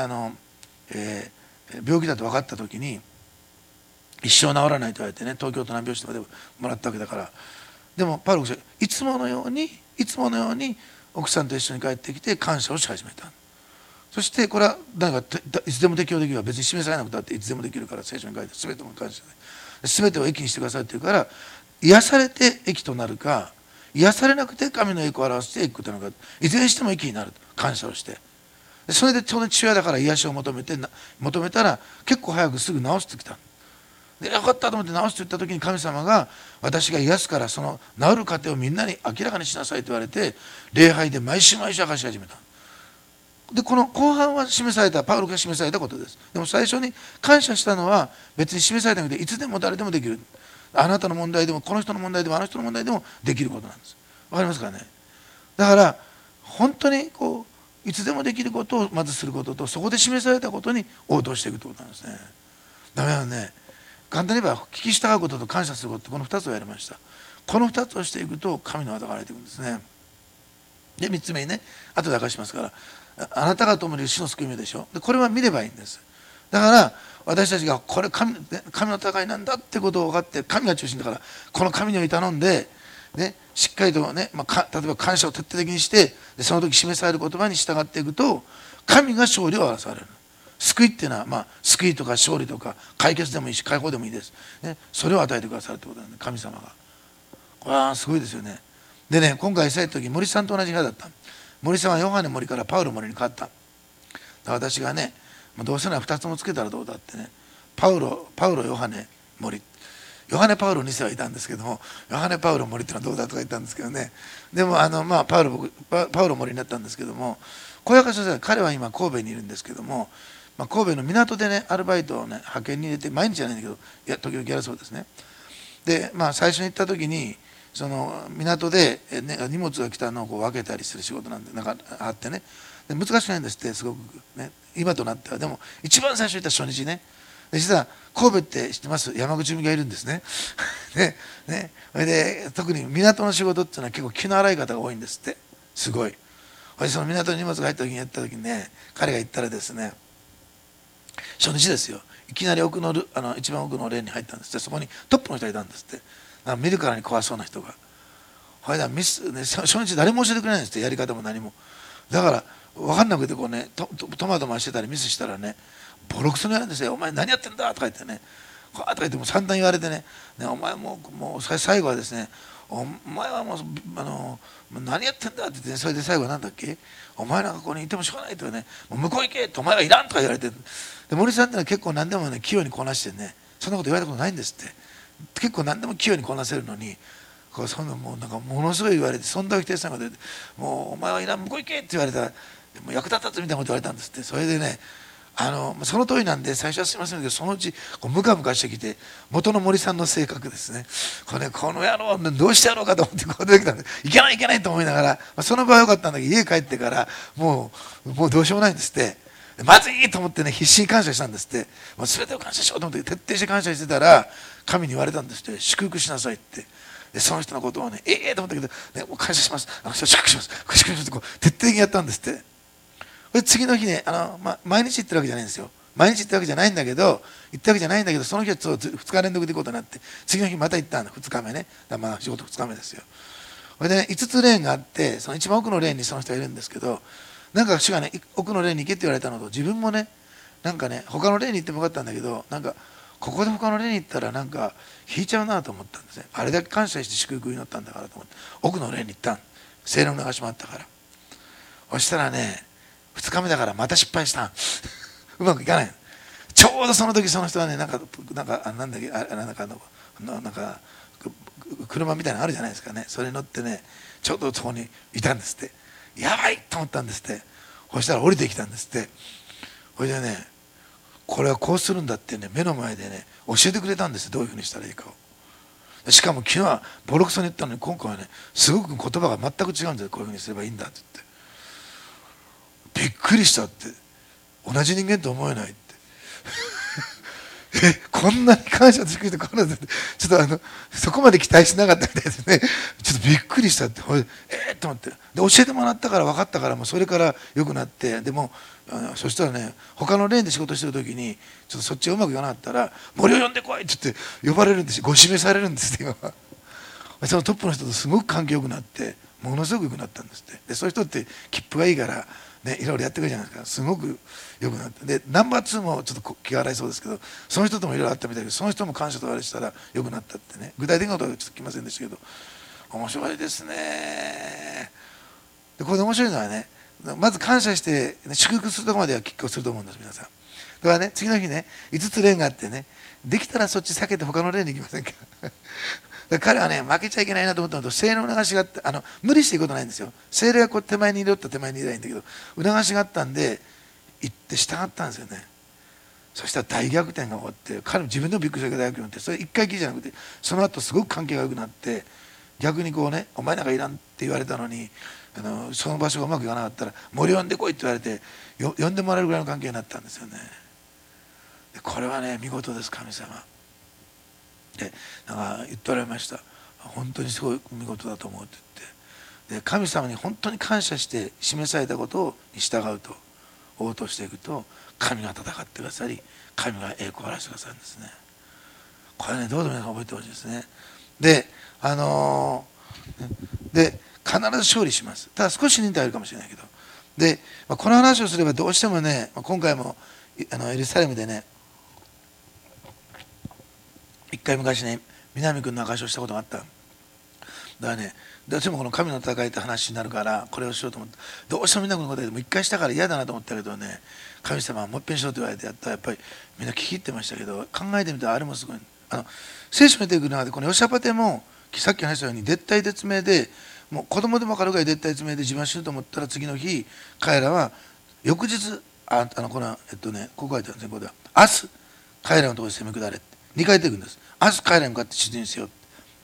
Speaker 1: 病気だと分かった時に一生治らないと言われてね、東京都難病室までもらったわけだから。でもパウロ牧師はいつものように奥さんと一緒に帰ってきて感謝をし始めた。そしてこれは何かいつでも適用できるから、別に示されなくたっていつでもできるから、聖書に書いて全ても感謝で全てを益にしてくださいって言うから、癒されて益となるか、癒されなくて神の栄光を表して益となるか、いずれにしても益になると感謝をして、それで当然父親だから癒しを求めたら結構早くすぐ治してきた。でよかったと思って治すと言った時に、神様が私が癒すからその治る過程をみんなに明らかにしなさいと言われて、礼拝で毎週明かし始めた。でこの後半は示された、パウロが示されたことです。でも最初に感謝したのは別に示されたので、いつでも誰でもできる。あなたの問題でもこの人の問題でもあの人の問題でもできることなんです。わかりますかね。だから本当にいつでもできることをまずすることと、そこで示されたことに応答していくということなんですね。だからね、簡単に言えば聞き従うことと感謝すること、この2つをやりました。この2つをしていくと神の技が現れていくんですね。で3つ目にね、後で明かしますから、あなたが共にいる主の救い目でしょ。でこれは見ればいいんです。だから私たちがこれ神の戦いなんだってことを分かって、神が中心だからこの神に頼んで、ね、しっかりとね、例えば感謝を徹底的にして、その時示される言葉に従っていくと、神が勝利を表される。救いっていうのは、救いとか勝利とか解決でもいいし解放でもいいです、ね、それを与えてくださるってことなんで、神様が。これはすごいですよね。でね、今回イスラエルの時森さんと同じ部屋だった。森さんはヨハネ森からパウロ森に変わった。私がね、どうせなら2つもつけたらどうだってね、パウロヨハネ森、ヨハネパウロ2世はいたんですけども、ヨハネパウロ森ってのはどうだとか言ったんですけどね。でもパウロ森になったんですけども、小屋先生、彼は今神戸にいるんですけども、神戸の港でねアルバイトをね派遣に入れて、毎日じゃないんだけど時々やるそうですね。で最初に行った時にその港で、ね、荷物が来たのを分けたりする仕事なんでなんかあってね、で難しくないんですって、すごくね、今となっては。でも一番最初行った初日ね、で実は神戸って知ってます？山口組がいるんですね。それで特に港の仕事っていうのは結構気の荒い方が多いんですって、すごい。その港に荷物が入った時にやった時にね、彼が言ったらですね、初日ですよ、いきなり一番奥のレーンに入ったんですって。そこにトップの人がいたんですって。見るからに怖そうな人が。初日誰も教えてくれないんですって、やり方も何も。だから分かんなくてトマト回してたりミスしたらね、ボロクソに言われるんですよ。お前何やってんだとか言ってね、とか言っても散々言われてね、お前もう最後はですね、お前はもう何やってんだって言って、それで最後は何だっけ、お前なんかここにいてもしょうがないとかね、もう向こう行けって、お前はいらんとか言われて、で森さんってのは結構何でもね器用にこなしてね、そんなこと言われたことないんですって。結構何でも器用にこなせるのに、 そんなもうなんかものすごい言われて、そんな否定したのが出て、もうお前はいらん向こう行けって言われたら、もう役立たずみたいなこと言われたんですって。それでね、その通りなんで最初はすみませんけど、そのうちこうムカムカしてきて、元の森さんの性格ですね、この野郎どうしてやろうかと思ってこう出てきたんで、いけないいけないと思いながら、その場は良かったんだけど、家帰ってからもうどうしようもないんですって。まずいと思ってね、必死に感謝したんですって。もう全てを感謝しようと思って徹底して感謝してたら、神に言われたんですって。祝福しなさいって。でその人のことをね、と思ったけど、ね、もう感謝します、祝福します、祝福しますってこう徹底的にやったんですって。で次の日ね、毎日行ってるわけじゃないんですよ。毎日行ったわけじゃないんだけど、その日は2日連続で行くことになって、次の日また行ったんだ、2日目ね。仕事2日目ですよ。それで、ね、5つレーンがあって、その一番奥のレーンにその人がいるんですけど、なんか主がね、奥のレーンに行けって言われたのと、自分もね、なんかね、他のレーンに行ってもよかったんだけど、なんか、ここで他のレーンに行ったらなんか引いちゃうなと思ったんですね。あれだけ感謝して祝福に祈ったんだからと思って、奥のレーンに行ったん。聖霊の流しもあったから。そしたらね、2日目だからまた失敗したん。うまくいかない。ちょうどその時その人はね、なんか車みたいなのあるじゃないですかね。それに乗ってね、ちょうどそこにいたんですって。やばいと思ったんですって。そしたら降りてきたんですって。それでね、これはこうするんだってね、目の前でね教えてくれたんですよ。どういうふうにしたらいいかを。しかも昨日はボロクソに言ったのに、今回はねすごく言葉が全く違うんですよ。こういうふうにすればいいんだって言って、びっくりしたって、同じ人間と思えないってこんなに感謝つくしてこんなちょっとそこまで期待しなかったみたいですね。ちょっとびっくりしたって、と思って、で教えてもらったから分かったから、もうそれから良くなって、でもそしたらね、他のレーンで仕事してる時にちょっとそっちがうまくいかなかったら「森を呼んでこい」って言って呼ばれるんですよ。ご指名されるんですよ。そのトップの人とすごく関係良くなって、ものすごく良くなったんですって。でそういう人って切符がいいからね、いろいろやってくるじゃないですか。すごく良くなって、でナンバー2もちょっと気が荒いそうですけど、その人ともいろいろあったみたいで、その人も感謝とあれしたら良くなったってね。具体的なことはちょっと来ませんでしたけど、面白いですね。でこれで面白いのはね、まず感謝して祝福するところまでは結構すると思うんです、皆さん。だからね、次の日ね、5つレーンがあってね、できたらそっち避けて他のレーンに行きませんか。彼はね、負けちゃいけないなと思ったのと、聖霊の促しがあって、無理していくことないんですよ。聖霊がこう手前にいると手前にいればいいんだけど、促しがあったんで行って従ったんですよね。そしたら大逆転が起こって、彼も自分でもびっくりしたけど大逆転って、それ一回きりじゃなくて、その後すごく関係が良くなって、逆にこうね、お前なんかいらんって言われたのに、その場所がうまくいかなかったら森呼んでこいって言われて呼んでもらえるぐらいの関係になったんですよね。でこれはね、見事です、神様。でなんか言っておられました。本当にすごい見事だと思うって言って、で神様に本当に感謝して示されたことに従うと、応答していくと、神が戦ってくださり、神が栄光を表してくださるんですね。これね、どうぞ皆さん覚えてほしいですね。で必ず勝利します。ただ少し忍耐あるかもしれないけど、で、この話をすればどうしてもね、今回もエルサレムでね、一回昔ね、南君の証しをしたことがあった。だからね、どうしてもこの神の戦いって話になるから、これをしようと思って、どうしても南君のことでも一回したから嫌だなと思ったけどね、神様はもう一遍しろと言われてやったら、やっぱりみんな聞き入ってましたけど、考えてみたらあれもすごい。聖書に出てくる中で、このヨシャパテもさっき話したように絶対絶命で、もう子供でも分かるぐらい絶対絶命で自分は死ぬと思ったら、次の日彼らは翌日ここ書いてあるんですね。ここでは明日彼らのところに攻め下れって2回出てくるんです。明日彼らに向かって出陣せよって、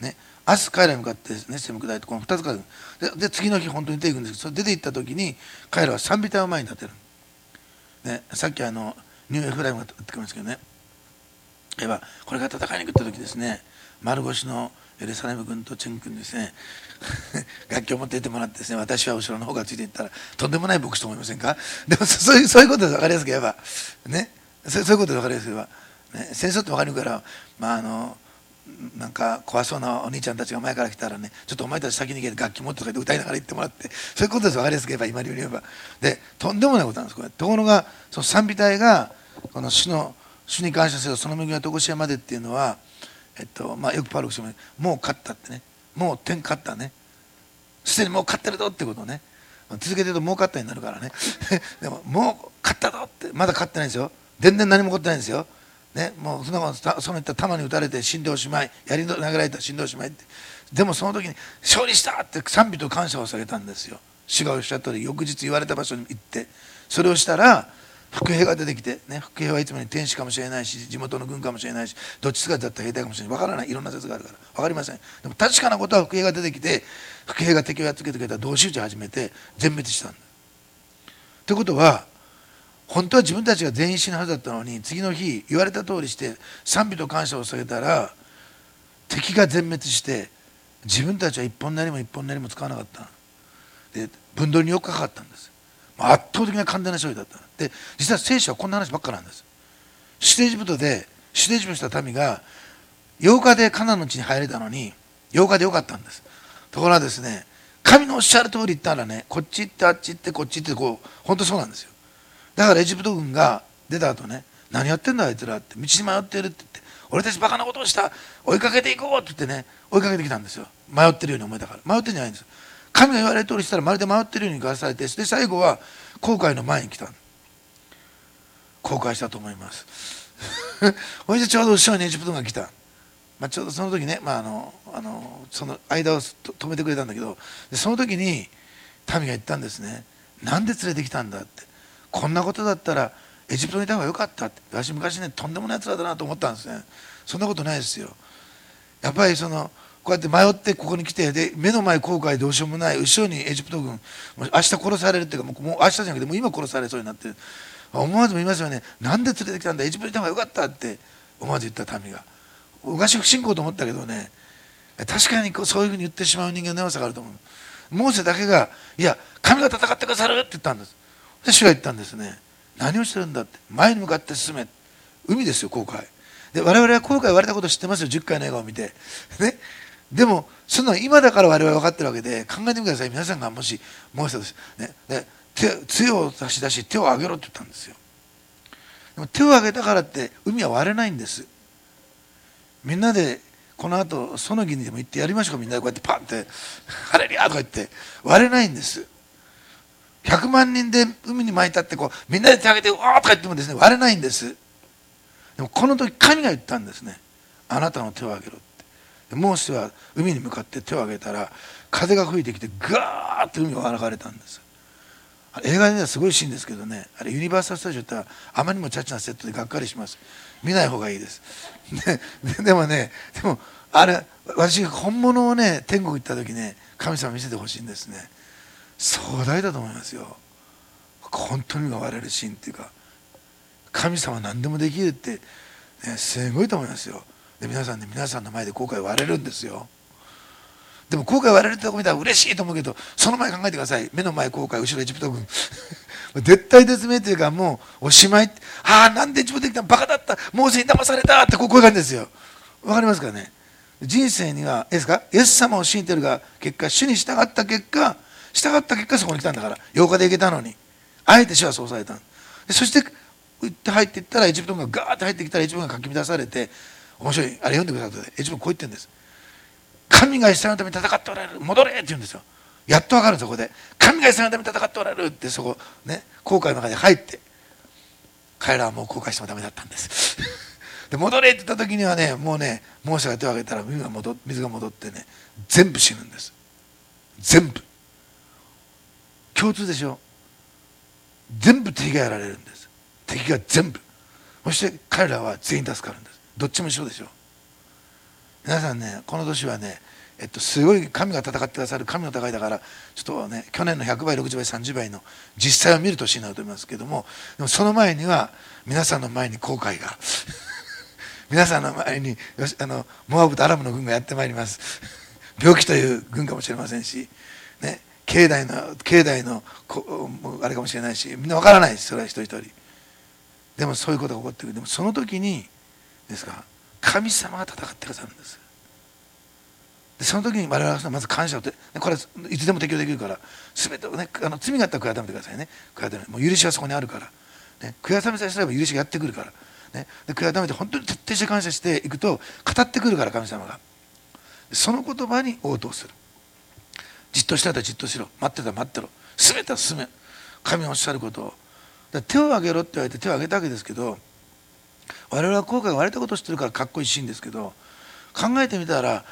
Speaker 1: ね、明日彼らに向かって、ね、攻め下れって、この2つ書いてで次の日本当に出てくるんですけど、それ出て行った時に彼らは賛美隊を前に立てる、ね、さっきニューエフライムが言ってきましたけどね、これから戦いに行った時ですね、丸腰のエルサレム軍とチェン君にですね楽器を持っていってもらってですね、私は後ろの方がついていったらとんでもない牧師と思いませんか。でもそういうことで分かりやすく言えばね、そういうことで分かりやすく言えば、ね、戦争って分かるから、なんか怖そうなお兄ちゃんたちが前から来たらね、ちょっとお前たち先に行けて楽器持ってとか言って歌いながら行ってもらって、そういうことです。分かりやすく言えば、今流に言えば。でとんでもないことなんです。これところがその賛美隊がこの主に感謝せよ、その恵みは常しえまでっていうのは、よくパウロが言うように、もう勝ったってね、もう天勝ったね、すでにもう勝ってるぞってことをね、続けてるともう勝ったになるからねでももう勝ったぞって、まだ勝ってないんですよ。全然何も起こってないんですよ。ね、もうその言ったら弾に撃たれて死んでおしまい、槍に投げられたら死んでおしまいって、 でもその時に勝利したって賛美と感謝を捧げたんですよ。主がおっしゃった通り、翌日言われた場所に行ってそれをしたら伏兵が出てきて、ね、伏兵はいつもに天使かもしれないし地元の軍かもしれないしどっち姿だったら兵隊かもしれない、分からない、いろんな説があるから分かりません。でも確かなことは伏兵が出てきて伏兵が敵をやっつけてくれたら同士討ちを始めて全滅したんだ。ということは本当は自分たちが全員死ぬはずだったのに、次の日言われた通りして賛美と感謝を捧げたら敵が全滅して自分たちは一本なりも一本なりも使わなかった。で分取りに4日かかったんです。圧倒的な完全な勝利だった。で実は聖書はこんな話ばっかなんです。出エジプトした民が8日でカナンの地に入れたのに8日でよかったんです。ところがですね、神のおっしゃる通り言ったらね、こっち行ってあっち行ってこっち行ってこう本当そうなんですよ。だからエジプト軍が出た後ね、何やってんだあいつらって、道に迷ってるって言って、俺たちバカなことをした、追いかけていこうって言ってね、追いかけてきたんですよ。迷ってるように思えたから。迷ってるんじゃないんです。神が言われる通りしたらまるで迷ってるように言わされて、で最後は航海の前に来た。航海したと思います。そしてちょうど後ろにエジプトが来た。ちょうどその時ね、その間を止めてくれたんだけど、その時に民が言ったんですね。なんで連れてきたんだって。こんなことだったらエジプトにいた方がよかったって。私昔ね、とんでもないやつらだなと思ったんですね。そんなことないですよ。やっぱりこうやって迷ってここに来て、で目の前航海どうしようもない、後ろにエジプト軍、明日殺されるっていうか、もう明日じゃなくてもう今殺されそうになってる。思わずも言いますよね。なんで連れてきたんだ、エジプトにいた方がよかったって思わず言った民が。昔不信仰と思ったけどね、確かにそういうふうに言ってしまう人間の弱さがあると思う。モーセだけが、いや神が戦ってくださるって言ったんです。で主が言ったんですね。何をしてるんだって。前に向かって進め。海ですよ、航海で。我々は航海言われたこと知ってますよ、10回の映画を見てね。でもそんなの今だから我々は分かってるわけで、考えてみてください。皆さんがもしモーセです、ね、で杖を差し出し手を上げろって言ったんですよ。でも手を上げたからって海は割れないんです。みんなでこの後その木にでも行ってやりましょうか。みんなでこうやってパンってハレリアとか言って割れないんです。100万人で海に巻いたってこうみんなで手を挙げて「わー」とか言ってもですね、割れないんです。でもこの時神が言ったんですね。あなたの手を挙げろって。モーセは海に向かって手を挙げたら風が吹いてきてガーッと海を流れたんです。映画ではすごいシーンですけどね、あれユニバーサル・スタジオってあまりにもチャチなセットでがっかりします。見ない方がいいです。でもあれ私本物をね天国行った時ね、神様見せてほしいんですね。壮大だと思いますよ。本当に海が割れるシーンっていうか、神様は何でもできるって、ね、すごいと思いますよ。で皆さんの前で航海割れるんですよ。でも航海割れるってとこ見たら嬉しいと思うけど、その前考えてください。目の前航海、後ろエジプト軍絶対絶命というか、もうおしまい。なんでエジプトできたの、バカだった、モーセに騙されたってこういう感じですよ。わかりますかね。人生にはイエス様を信じてるが結果、主に従った結果そこに来たんだから。8日で行けたのにあえて主はそうされた。そして入っていったらエジプト軍がガーッと入ってきたらエジプト軍がかき乱されて、面白い、あれ読んでください。エジプト軍こう言ってるんです。神がイスラエルのために戦っておられる、戻れって言うんですよ。やっと分かるんです。そこで神がイスラエルのために戦っておられるって、そこね、航海の中に入って、彼らはもう航海してもダメだったんですで戻れって言った時にはね、もうね、モーセが手を挙げたら水が戻ってね、全部死ぬんです。全部共通でしょ。全部敵がやられるんです。敵が全部。そして彼らは全員助かるんです。どっちも一緒でしょ。皆さんね、この年はね、すごい神が戦ってくださる神の戦いだから、ちょっとね、去年の100倍60倍30倍の実際を見る年になると思いますけども、でもその前には皆さんの前に航海が皆さんの前にモアブとアラムの軍がやってまいります病気という軍かもしれませんしね、境内のあれかもしれないし、みんなわからないです。それは一人一人でもそういうことが起こってくる。でもその時にですか、神様が戦ってくださるんです。でその時に我々はまず感謝をこれはいつでも適用できるから、全てをね、罪があったら悔い改めてくださいね。悔い改め、もう許しはそこにあるから、ね、悔い改めさえすれば許しがやってくるから、ね、で悔い改めて本当に徹底して感謝していくと語ってくるから、神様がその言葉に応答する。じっとしてたらじっとしろ、待ってたら待ってろ、進めたら進め、神のおっしゃることを。手を挙げろって言われて手を挙げたわけですけど、我々は後悔が割れたことを知ってるからかっこいいシーンですけど、考えてみたら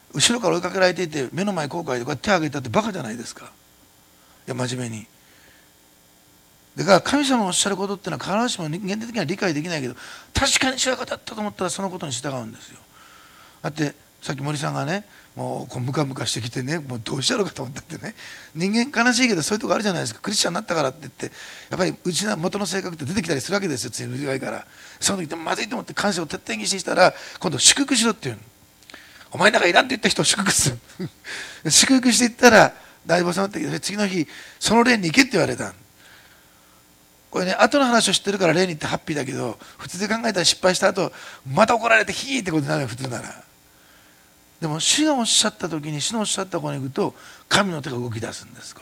Speaker 1: 後ろから追いかけられていて目の前後悔でこうやって手を挙げたってバカじゃないですか。いや真面目に。だから神様のおっしゃることっていうのは必ずしも人間的には理解できないけど、確かに主は語ったと思ったらそのことに従うんですよ。だってさっき森さんがね、もうムカムカしてきてね、もうどうしたろうかと思ったってね、人間悲しいけどそういうとこあるじゃないですか。クリスチャンになったからって言ってやっぱりうちの元の性格って出てきたりするわけですよ、つい内側から。その時でもまずいと思って感謝を徹底にしたら、今度祝福しろっていうの。お前なんかいらんって言った人を祝福する祝福していったら大坊さんって次の日その霊に行けって言われた。これね、後の話を知ってるから霊に行ってハッピーだけど、普通で考えたら失敗した後また怒られてヒーってことになるよ、普通なら。でも主がおっしゃった時に主のおっしゃったところに行くと神の手が動き出すんです。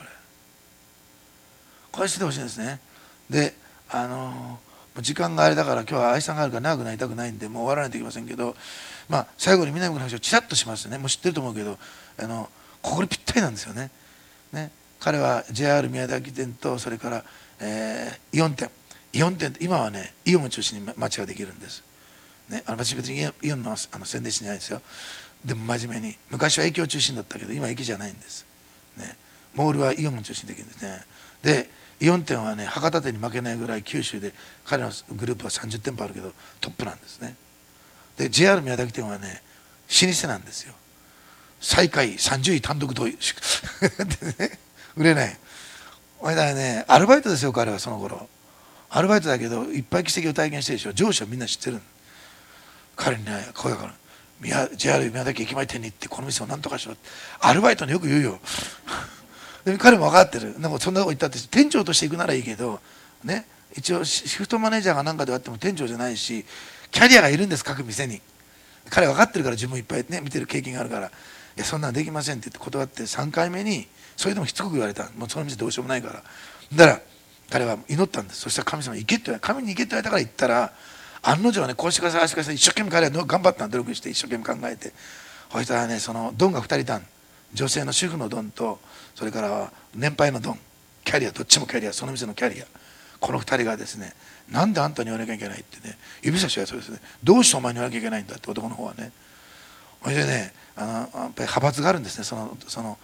Speaker 1: これ知ってほしいんですね。で時間があれだから今日は愛さんがあるから長くなりたくないんでもう終わらないといけませんけど、最後に南君の話をちらっとしますね。もう知ってると思うけどここにぴったりなんですよね。彼は JR 宮崎店とそれから、イオン店って今はねイオンを中心に街ができるんです、私別にイオンの宣伝してないですよ。でも真面目に昔は駅を中心だったけど今駅じゃないんです、モールはイオンを中心にできるんですね。でイオン店はね博多店に負けないぐらい九州で彼のグループは30店舗あるけどトップなんですね。で JR 宮崎店はね老舗なんですよ。最下位30位単独同意売れない。だからねアルバイトですよ彼は。その頃アルバイトだけどいっぱい奇跡を体験してるでしょ。上司はみんな知ってる。彼にね声がかかる。JR 宮崎駅前店に行ってこの店を何とかしろって。アルバイトによく言うよで彼も分かってる。なんかそんなこと言ったって店長として行くならいいけどね、一応シフトマネージャーが何かであっても店長じゃないしキャリアがいるんです、各店に。彼分かってるから、自分いっぱいね見てる経験があるから、いやそんなんできませんって言って断って3回目にそれでもしつこく言われた。もうその店どうしようもないから。だから彼は祈ったんです。そしたら神様に行けって言われた。神に行けって言われたから行ったら、案の定ね、こうしてくださいああしてください、一生懸命彼は頑張ったん、努力して一生懸命考えて、そしたらねそのドンが2人いたん。女性の主婦のドンとそれから年配のドン、キャリア、どっちもキャリア、その店のキャリア、この2人がですね、なんであんたに言わなきゃいけないってね、指差しはそうですね、どうしてお前に言わなきゃいけないんだって男の方はね。それでねやっぱり派閥があるんですね、その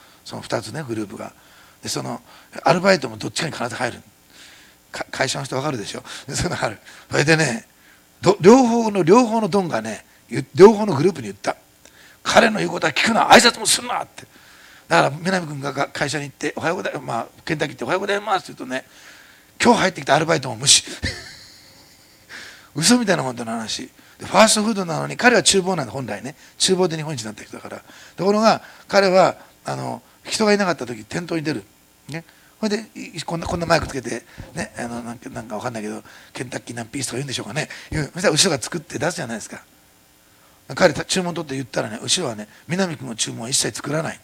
Speaker 1: 2つねグループが。でそのアルバイトもどっちかに必ず入る。会社の人分かるでしょそのある。それでね両方のドンがね両方のグループに言った。彼の言うことは聞くな、挨拶もするなって。だから南君が会社に行って「おはようございます」ケンタッキー行って「おはようございます」って言うとね、今日入ってきたアルバイトも無視嘘みたいなもんとの話で、ファーストフードなのに彼は厨房なんで、本来ね厨房で日本一になった人だから。ところが彼は人がいなかった時店頭に出るね。それでこんなマイクつけてね、なんか分かんないけどケンタッキー何ピースとか言うんでしょうかね。そしたら後ろが作って出すじゃないですか。彼注文取って言ったらね、後ろはね南君の注文は一切作らない。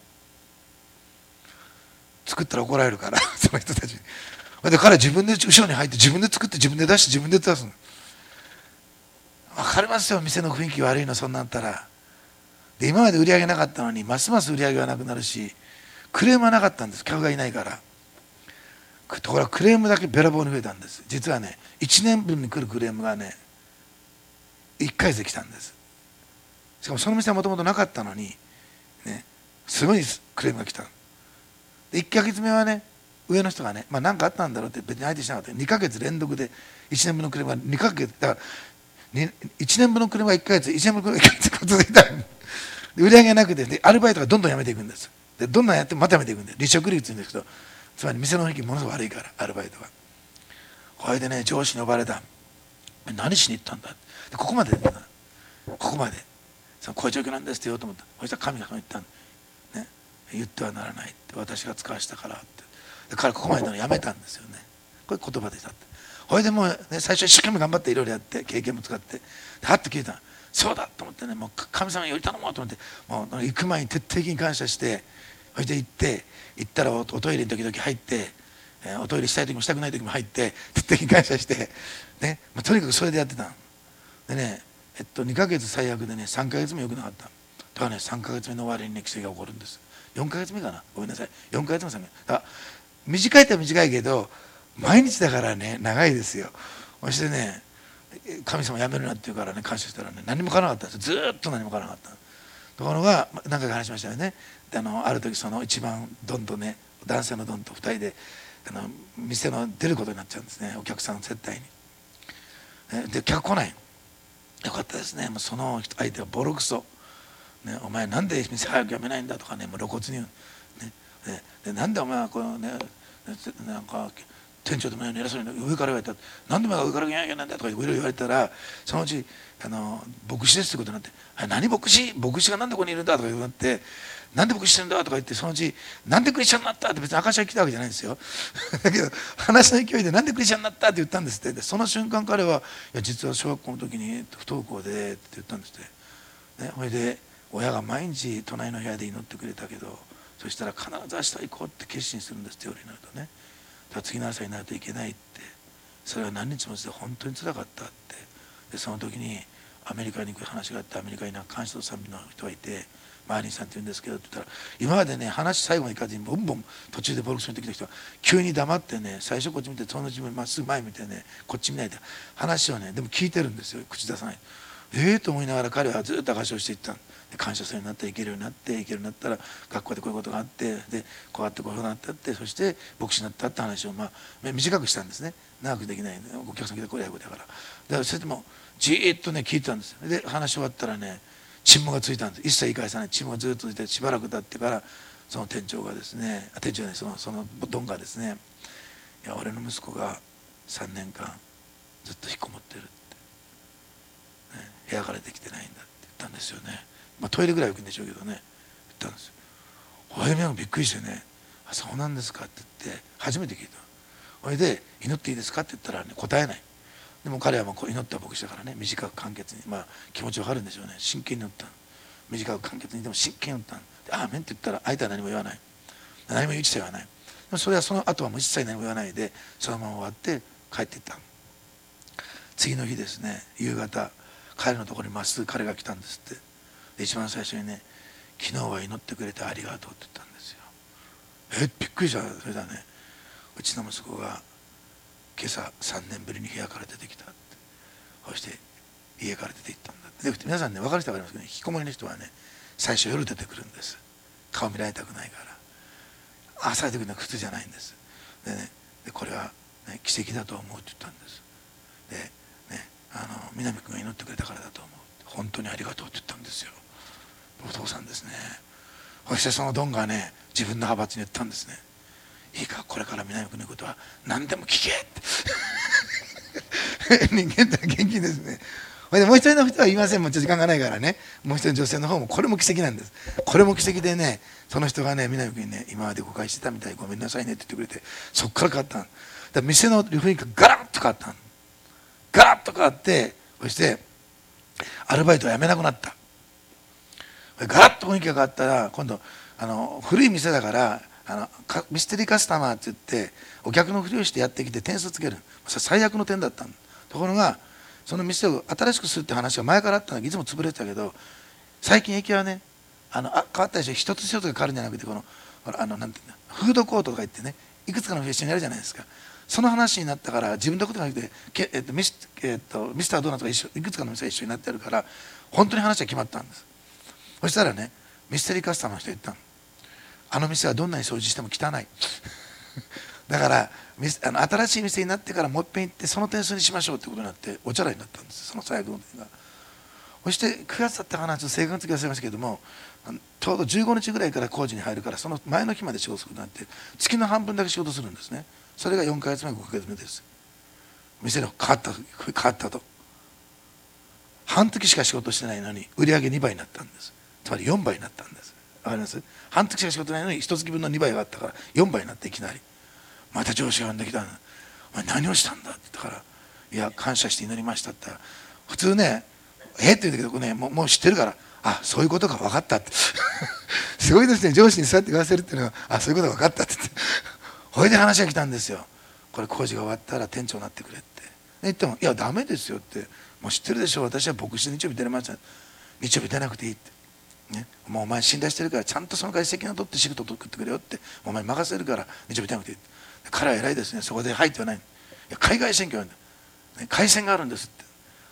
Speaker 1: 作ったら怒られるからその人たちに。で彼は自分で後ろに入って自分で作って自分で出して自分で出すの。分かりますよ、店の雰囲気悪いのそんなんあったら。で今まで売り上げなかったのにますます売り上げがなくなるし、クレームはなかったんです、客がいないから。ところがクレームだけべらぼうに増えたんです。実はね1年分に来るクレームがね1ヶ月で来たんです。しかもその店はもともとなかったのにね、すごいクレームが来た。で1ヶ月目はね上の人がね、何かあったんだろうって別に相手しなかった。2ヶ月連続で1年分のクレームが2ヶ月だから1年分のクレームが1ヶ月、1年分のクレームが1ヶ月続いた。売り上げがなくて、でアルバイトがどんどん辞めていくんです。でどんどんやってもまた辞めていくんで離職率ですけど、つまり店の雰囲気ものすごく悪いからアルバイトが。これでね上司に呼ばれた。何しに行ったんだで、ここまで出てた。ここまでこういう状況なんですって言おうと思った。そしたら神が言ったん、ね、言ってはならないって、私が使わしたからって。で彼ここまでのやめたんですよね。これ言葉でしたって。それでもう、ね、最初一生懸命頑張っていろいろやって経験も使ってはっと聞いた。そうだと思ってね、もう神様により頼もうと思って、もう行く前に徹底的に感謝して、それで行ったらおトイレに時々入って、おトイレしたい時もしたくない時も入って徹底的に感謝して、ね、とにかくそれでやってた。でね2ヶ月最悪でね3ヶ月目よくなかった。だからね3ヶ月目の終わりにね奇跡が起こるんです。4ヶ月目かな、ごめんなさい、4ヶ月目3ヶ月目だから短いっては短いけど毎日だからね長いですよ。そしてね神様やめるなって言うからね感謝したらね何も買わなかったんです。ずーっと何も買わなかった。 ところが何回か話しましたよね。ある時その一番ドンとね、男性のドンと2人で店の出ることになっちゃうんですね、お客さん接待に。で客来ない。よかったですね。もうその相手はボロクソ、ね、お前なんで店早く辞めないんだとかね、もう露骨に言う、ね、でなんでお前はこのね、なんか店長でもないのに偉そうに上から言われたら、なんでお前が上から言わなきゃなんだとかいろいろ言われたら、そのうち牧師ですってことになって、何牧師がなんでここにいるんだとか言われて、なんで牧師してるんだとか言って、そのうちなんでクリスチャンになったって、別に証しが来たわけじゃないんですよ。だけど話の勢いでなんでクリスチャンになったって言ったんですって。でその瞬間彼は、いや実は小学校の時に不登校でって言ったんですって、ね、それで親が毎日隣の部屋で祈ってくれたけど、そしたら必ず明日行こうって決心するんですって、夜になるとね。次の朝になるといけないって、それは何日もして本当につらかったって。でその時にアメリカに行く話があって、アメリカに感謝と賛美の人がいて、マーリンさんって言うんですけどって言ったら、今までね話最後に行かずにボンボン途中でボロクソに言ってきた人は急に黙ってね、最初こっち見て、そのうちまっすぐ前見てね、こっち見ないで話をね、でも聞いてるんですよ、口出さない。と思いながら彼はずっと証しをしていったんで、感謝するようになっていけるようになって、いけるようになったら学校でこういうことがあって、でこうやってこういうことがあって、そして牧師になったって話を短くしたんですね。長くできないんで、お客さん来てこれやこれだから。だからそれでもじーっとね聞いてたんですよ。で話し終わったらね、沈黙がついたんです。一切言い返さない沈黙がずっと続いて、しばらく経ってからその店長がですね、店長ね、そのドンがですね、いや俺の息子が3年間ずっと引きこもってるって、部屋からできてないんだって言ったんですよね。トイレぐらい行くんでしょうけどね、言ったんですよ。ほいで皆さんびっくりしてね、あそうなんですかって言って初めて聞いた。ほいで祈っていいですかって言ったらね、答えない。でも彼はもう祈った牧師だからね、短く簡潔に、気持ちわかるんでしょうね。真剣に祈った。短く簡潔に、でも真剣に祈った。でアーメンって言ったら相手は何も言わない。何も一切言わない。それはその後はもう一切何も言わないでそのまま終わって帰っていった。次の日ですね、夕方彼のところにまっすぐ彼が来たんですって。で一番最初にね、昨日は祈ってくれてありがとうって言ったんですよ。びっくりした。それだね、うちの息子が今朝3年ぶりに部屋から出てきたって、そして家から出て行ったんだって。で皆さんね分かる人は分かりますけどね、引きこもりの人はね最初夜出てくるんです。顔見られたくないから。朝出てくるのは普通じゃないんです。でね、これは、ね、奇跡だと思うって言ったんです。でね、南君が祈ってくれたからだと思う、本当にありがとうって言ったんですよ、お父さんですね。そしてそのドンがね自分の派閥に言ったんですね。いいか、これから南君のことは何でも聞けって人間って元気ですね。もう一人の人は言いません。もうちょっと時間がないからね。もう一人の女性の方もこれも奇跡なんです。これも奇跡でね、その人がね南君にね、今まで誤解してたみたい、ごめんなさいねって言ってくれて、そこから変わったんだから。店の雰囲気がガラッと変わったん、ガラッと変わって、そしてアルバイトを辞めなくなった。ガラッと雰囲気が変わったら、今度古い店だからミステリーカスタマーって言ってお客のふりをしてやってきて点数つける。それ最悪の点だったんだ。ところがその店を新しくするって話が前からあったのがいつも潰れてたけど、最近駅はね変わったでしょ。一つ一つが変わるんじゃなくて、なんていうんだ、フードコートとか言ってね、いくつかのフェッションやるじゃないですか。その話になったから自分のことがなくてミスタードーナツがいくつかの店が一緒になってるから本当に話が決まったんです。そしたらね、ミステリーカスタマーの人が言ったの。あの店はどんなに掃除しても汚いだから新しい店になってからもう一遍行ってその点数にしましょうってことになっておちゃらになったんです、その最悪の点が。そして9月だったかな、ちょっと正確に忘れましたけども、ちょうど15日ぐらいから工事に入るから、その前の日まで仕事することになって月の半分だけ仕事するんですね。それが4ヶ月目5ヶ月目です。店の変わったと半月しか仕事してないのに売り上げ2倍になったんです。つまり4倍になったんです。わかります？半月しか仕事ないのに1月分の2倍があったから4倍になって、いきなりまた上司が呼んできた。お前何をしたんだって言ったから、いや感謝して祈りましたって言ったら、普通ねって言うんだけどね、もう知ってるから、あそういうことが分かったってすごいですね、上司にそうやって言わせるっていうのは、あそういうことが分かったって言ってほいで話が来たんですよ。これ工事が終わったら店長になってくれって言っても、いやダメですよって、もう知ってるでしょ、私は牧師で日曜日出れました、日曜日出なくていいってね、もうお前信頼してるからちゃんとその会責任を取って仕事を作ってくれよって、お前任せるから日曜日出なくていい。彼は偉いですね、そこで入ってはない。いや海外選挙なんだ、ね、海戦があるんですって。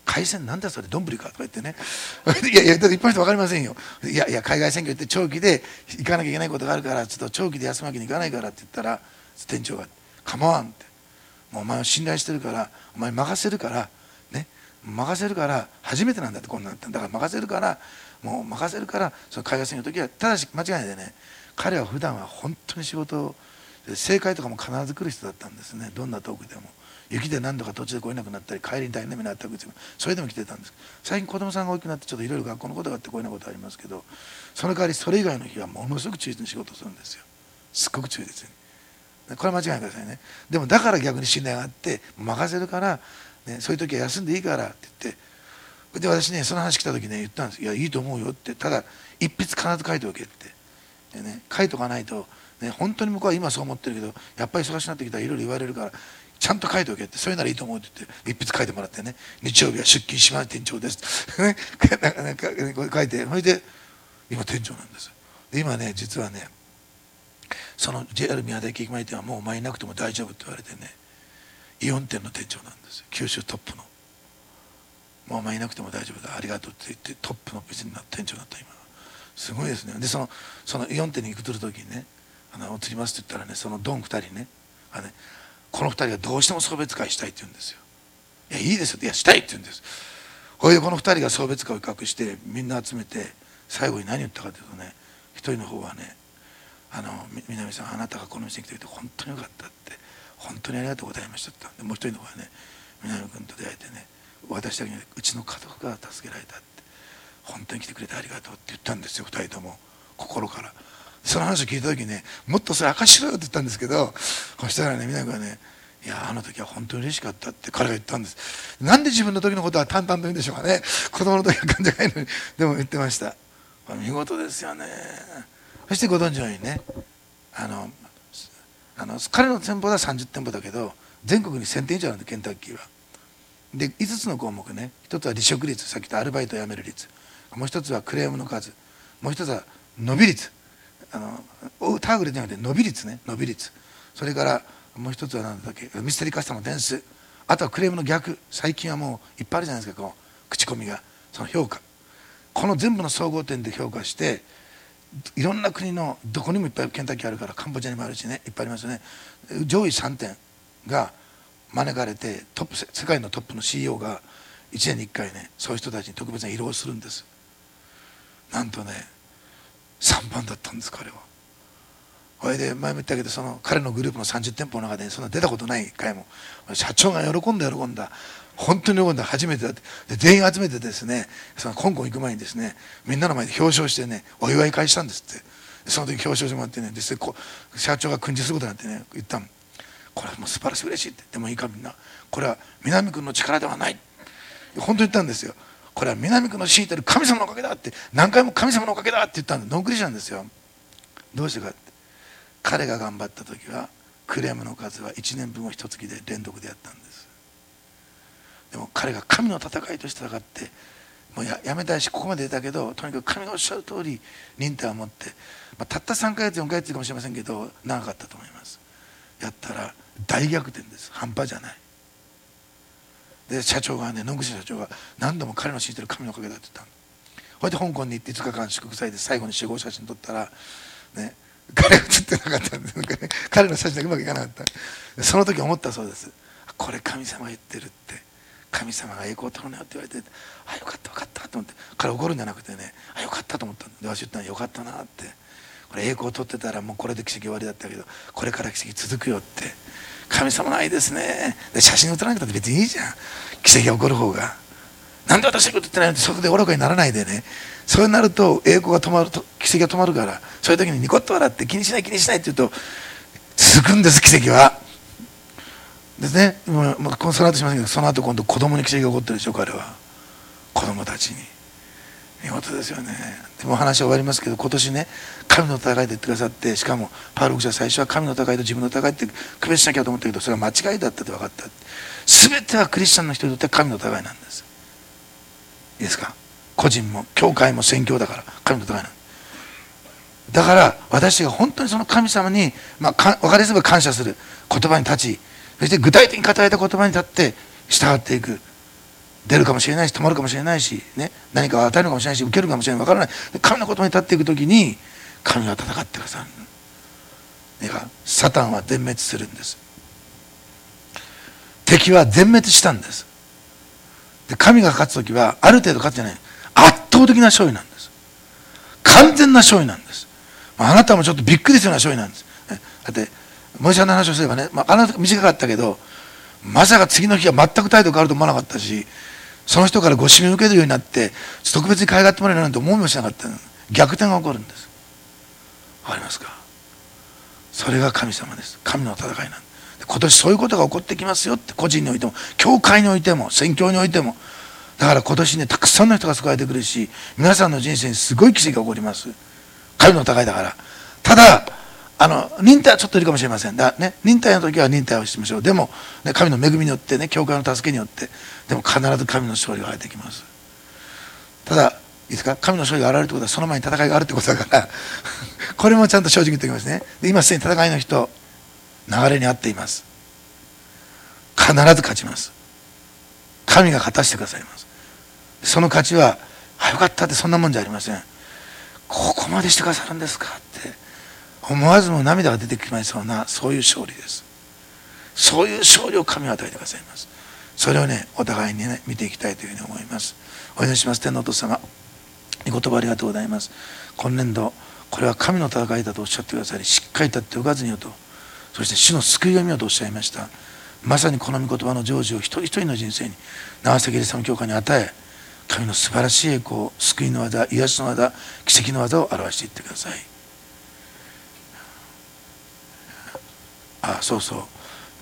Speaker 1: 海鮮なんだそれ、どんぶりかとか言ってねいやいや、だって一般の人分かりませんよ。いやいや、海外選挙行って長期で行かなきゃいけないことがあるから、ちょっと長期で休むわけにいかないからって言ったら、店長が構わんって、もうお前を信頼してるから、お前任せるからね、任せるから初めてなんだって、こんなんだから任せるから、もう任せるから、その海外選挙の時はただし間違いないでね、彼は普段は本当に仕事を、正解とかも必ず来る人だったんですね。どんな遠くでも雪で何度か途中で来れなくなったり、帰りに大変な目にあったり、それでも来てたんです。最近子供さんが大きくなってちょっといろいろ学校のことがあってこういうようなことありますけど、その代わりそれ以外の日はものすごく忠実に仕事をするんですよ。すっごく忠実に。これは間違いないでくださいね。でもだから逆に信頼があって任せるから、ね、そういう時は休んでいいからって言って、で私ねその話来た時ね言ったんです。いやいいと思うよって、ただ一筆必ず書いておけって。でね、書いとかないと、ね、本当に向こうは今そう思ってるけどやっぱり忙しくなってきたらいろいろ言われるからちゃんと書いておけって、それならいいと思うって言って一筆書いてもらってね、日曜日は出勤します店長ですね書いて、それで今店長なんです。で今ね実はねその JR 宮田駅前店はもうお前いなくても大丈夫って言われてね、イオン店の店長なんですよ。九州トップの、もうお前いなくても大丈夫だありがとうって言ってトップの別にな店長になった今。すごいですね。でそのイオン店に行くとる時にね移りますって言ったらね、そのドン2人ねこの2人がどうしても送別会したいって言うんですよ。いやいいですよ、いやしたいって言うんです。これでこの2人が送別会を企画してみんな集めて最後に何言ったかというとね、1人の方はね南さんあなたがこの店に来てくれて本当によかったって、本当にありがとうございましたって言ったんで、もう1人の方はね南君と出会えてね、私だけにうちの家族が助けられたって、本当に来てくれてありがとうって言ったんですよ、2人とも心から。その話を聞いた時にね、もっとそれ明かしろよって言ったんですけど、そしたらね南君はね、いやあの時は本当に嬉しかったって彼が言ったんです。なんで自分の時のことは淡々と言うんでしょうかね。子供の時は感じがないのにでも言ってました。見事ですよね。そしてご存知のようにね、彼の店舗は30店舗だけど全国に1000店以上あるんで、ケンタッキーは。で5つの項目ね、1つは離職率、さっき言ったアルバイトを辞める率、もう1つはクレームの数、もう1つは伸び率、ターグレじゃなくて伸び率ね、伸び率。それからもう1つは何だっけ、ミステリーカスタマーの点数、あとはクレームの逆、最近はもういっぱいあるじゃないですか、こう口コミが、その評価、この全部の総合点で評価して、いろんな国のどこにもいっぱいケンタッキーあるから、カンボジアにもあるしね、いっぱいありますよね。上位3点が招かれて、世界のトップの CEO が1年に1回ね、そういう人たちに特別な慰労をするんです。なんとね3番だったんです彼は。それで前も言ったけど、その彼のグループの30店舗の中でそんな出たことない回も、社長が喜んだ本当に喜んだ、初めてだって。で全員集めてですね、その香港行く前にですね、みんなの前で表彰してねお祝い会したんですって。その時表彰してもらってね、で社長が訓示することになってね言ったの、これはもう素晴らしい嬉しいって。でもいいかみんな、これは南君の力ではない、本当に言ったんですよ。これは南君の強いてる神様のおかげだって、何回も神様のおかげだって言ったんで、ノンクリスチャンですよ。どうしてかって、彼が頑張った時はクレームの数は1年分を1月で連続でやったんです。でも彼が神の戦いとして戦って、もう やめたいしここまで出たけど、とにかく神がおっしゃる通り忍耐を持って、たった3ヶ月4ヶ月かもしれませんけど長かったと思います。やったら大逆転です。半端じゃない。で社長がね、野口社長が何度も彼の信じてる神のおかげだって言ったの。それで香港に行って5日間祝福されて最後に集合写真撮ったらね、彼が写ってなかったんです、ね、彼の写真だけうまくいかなかった。その時思ったそうです。これ神様が言ってるって、神様が栄光を取るなよって言われて、あよかった分かったと思って、彼怒るんじゃなくてね、あよかったと思ったんで、私言ったのよかったなって、これ栄光を取ってたらもうこれで奇跡終わりだったけどこれから奇跡続くよって、神様の愛ですね。で写真写らなくたって別にいいじゃん、奇跡が起こる方が。なんで私が言ってないのってそこで愚かにならないでね、そうなると栄光が止まると奇跡が止まるから、そういう時にニコッと笑って気にしない気にしないって言うと続くんです、奇跡は。ですね、もうその後しませんけど、その後今度子供に奇跡が起こってるでしょ、彼は。子供たちに見事ですよね。でも話は終わりますけど、今年ね神の戦いで言ってくださって、しかもパウロ牧師は最初は神の戦いと自分の戦いって区別しなきゃと思ったけど、それは間違いだったって分かった。全てはクリスチャンの人にとっては神の戦いなんです。いいですか、個人も教会も宣教だから神の戦いなんです。だから私が本当にその神様に、分かりやすく感謝する言葉に立ち、そして具体的に語られた言葉に立って従っていく。 出るかもしれないし、止まるかもしれないし、ね、何かを与えるかもしれないし、受けるかもしれない、分からない。神の言葉に立っていくときに神が戦ってくださる。サタンは全滅するんです。敵は全滅したんです。で、神が勝つときはある程度勝つじゃない、圧倒的な勝利なんです。完全な勝利なんです。あなたもちょっとびっくりするような勝利なんです。だってモーセの話をすればね、あなた短かったけど、まさか次の日は全く態度変わると思わなかったし、その人からご指名を受けるようになって特別に可愛がってもらえるなんて思いもしなかった。逆転が起こるんです。わかりますか？それが神様です。神の戦いなんです。今年そういうことが起こってきますよって、個人においても教会においても宣教においても。だから今年ね、たくさんの人が救われてくるし、皆さんの人生にすごい奇跡が起こります。神の戦いだから。ただ忍耐はちょっといるかもしれません。忍耐の時は忍耐をしましょう。でも、ね、神の恵みによってね、教会の助けによって、でも必ず神の勝利が入ってきます。ただ、いいですか、神の勝利が現れるということはその前に戦いがあるということだからこれもちゃんと正直に言っておきますね。で、今すでに戦いの人、流れに合っています。必ず勝ちます。神が勝たせてくださいます。その勝ちは、よかったってそんなもんじゃありません。ここまでしてくださるんですかって思わずも涙が出てきまいそうな、そういう勝利です。そういう勝利を神は与えてくださいます。それをね、お互いにね、見ていきたいというふうに思います。お祈りします。天のお父様、御言葉ありがとうございます。今年度、これは神の戦いだとおっしゃってくださり、しっかり立って動かずによと、そして主の救いを見ようとおっしゃいました。まさにこの御言葉の成就を一人一人の人生に、長崎キリストの教会に与え、神の素晴らしい栄光、救いの技、癒しの技、奇跡の技を表していってください。そうそう、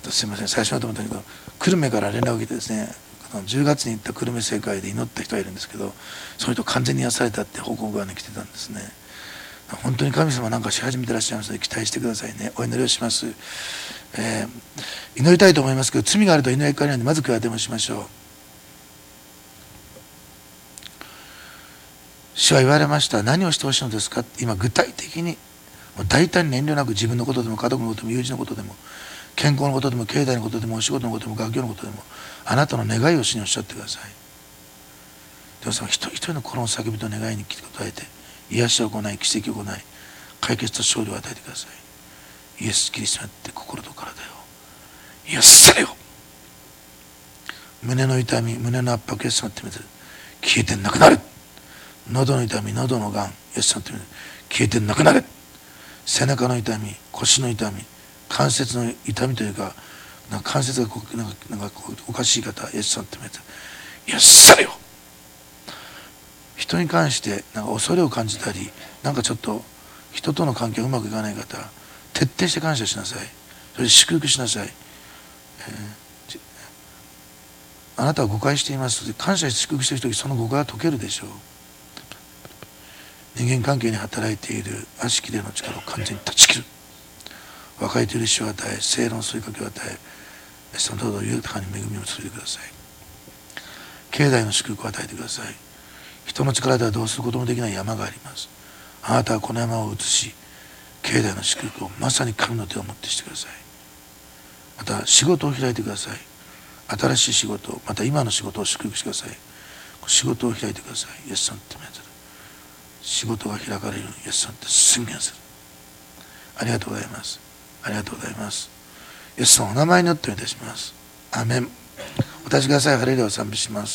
Speaker 1: すみません、最初だと思ったけど、久留米から連絡を受けてですね、10月に行った久留米聖会で祈った人がいるんですけど、その人完全に癒されたって報告が、ね、来てたんですね。本当に神様なんかし始めてらっしゃいますので、期待してくださいね。お祈りをします。祈りたいと思いますけど、罪があると祈りかかれないので、まず悔い改めしましょう。主は言われました。何をしてほしいのですか？今具体的に、もう大胆に遠慮なく、自分のことでも家族のことでも友人のことでも健康のことでも経済のことでもお仕事のことでも学業のことでも、あなたの願いを主におっしゃってください。でもその一人一人の心の叫びと願いに答えて、癒しを行い、奇跡を行い、解決と勝利を与えてください。イエス・キリストによって心と体を癒されよ。胸の痛み、胸の圧迫、イエス様ってみて消えてなくなる。喉の痛み、喉のがん、イエス様ってみて消えてなくなる。背中の痛み、腰の痛み、関節の痛みというか、関節がなんかおかしい方、イエス様ってみて癒されよ。人に関して恐れを感じたり、ちょっと人との関係がうまくいかない方、徹底して感謝しなさい。それで祝福しなさい。あなたは誤解しています。感謝して祝福しているとき、その誤解は解けるでしょう。人間関係に働いている悪しき霊の力を完全に断ち切る。和解と許しを与え、聖霊の添いかけを与え、そのどうぞ豊かに恵みを注いでください。経済の祝福を与えてください。人の力ではどうすることもできない山があります。あなたはこの山を移し、経済の祝福をまさに神の手をもってしてください。また仕事を開いてください。新しい仕事、また今の仕事を祝福してください。仕事を開いてください。イエス様って命ずる。仕事が開かれるようにイエス様って宣言する。ありがとうございます。ありがとうございます。イエス様お名前によってお願いいたします。アーメン。お立ちください。ハレルヤを賛美します。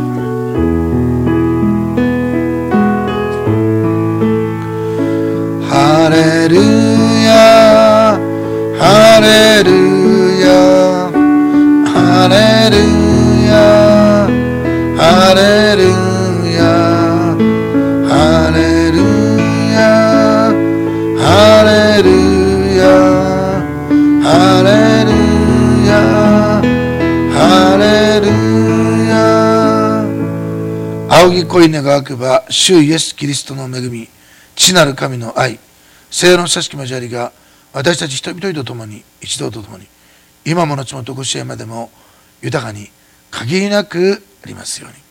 Speaker 1: ハレルヤ、ハレルヤ、ハレルヤ、ハレルヤ、ハレルヤ、ハレルヤ、ハレルヤ、ハレルヤ。仰ぎ恋願わくば、主イエス・キリストの恵み、父なる神の愛、聖霊の親しき交わりが私たち一人一人と共に、一同と共に、今も後もとこしえまでも豊かに限りなくありますように。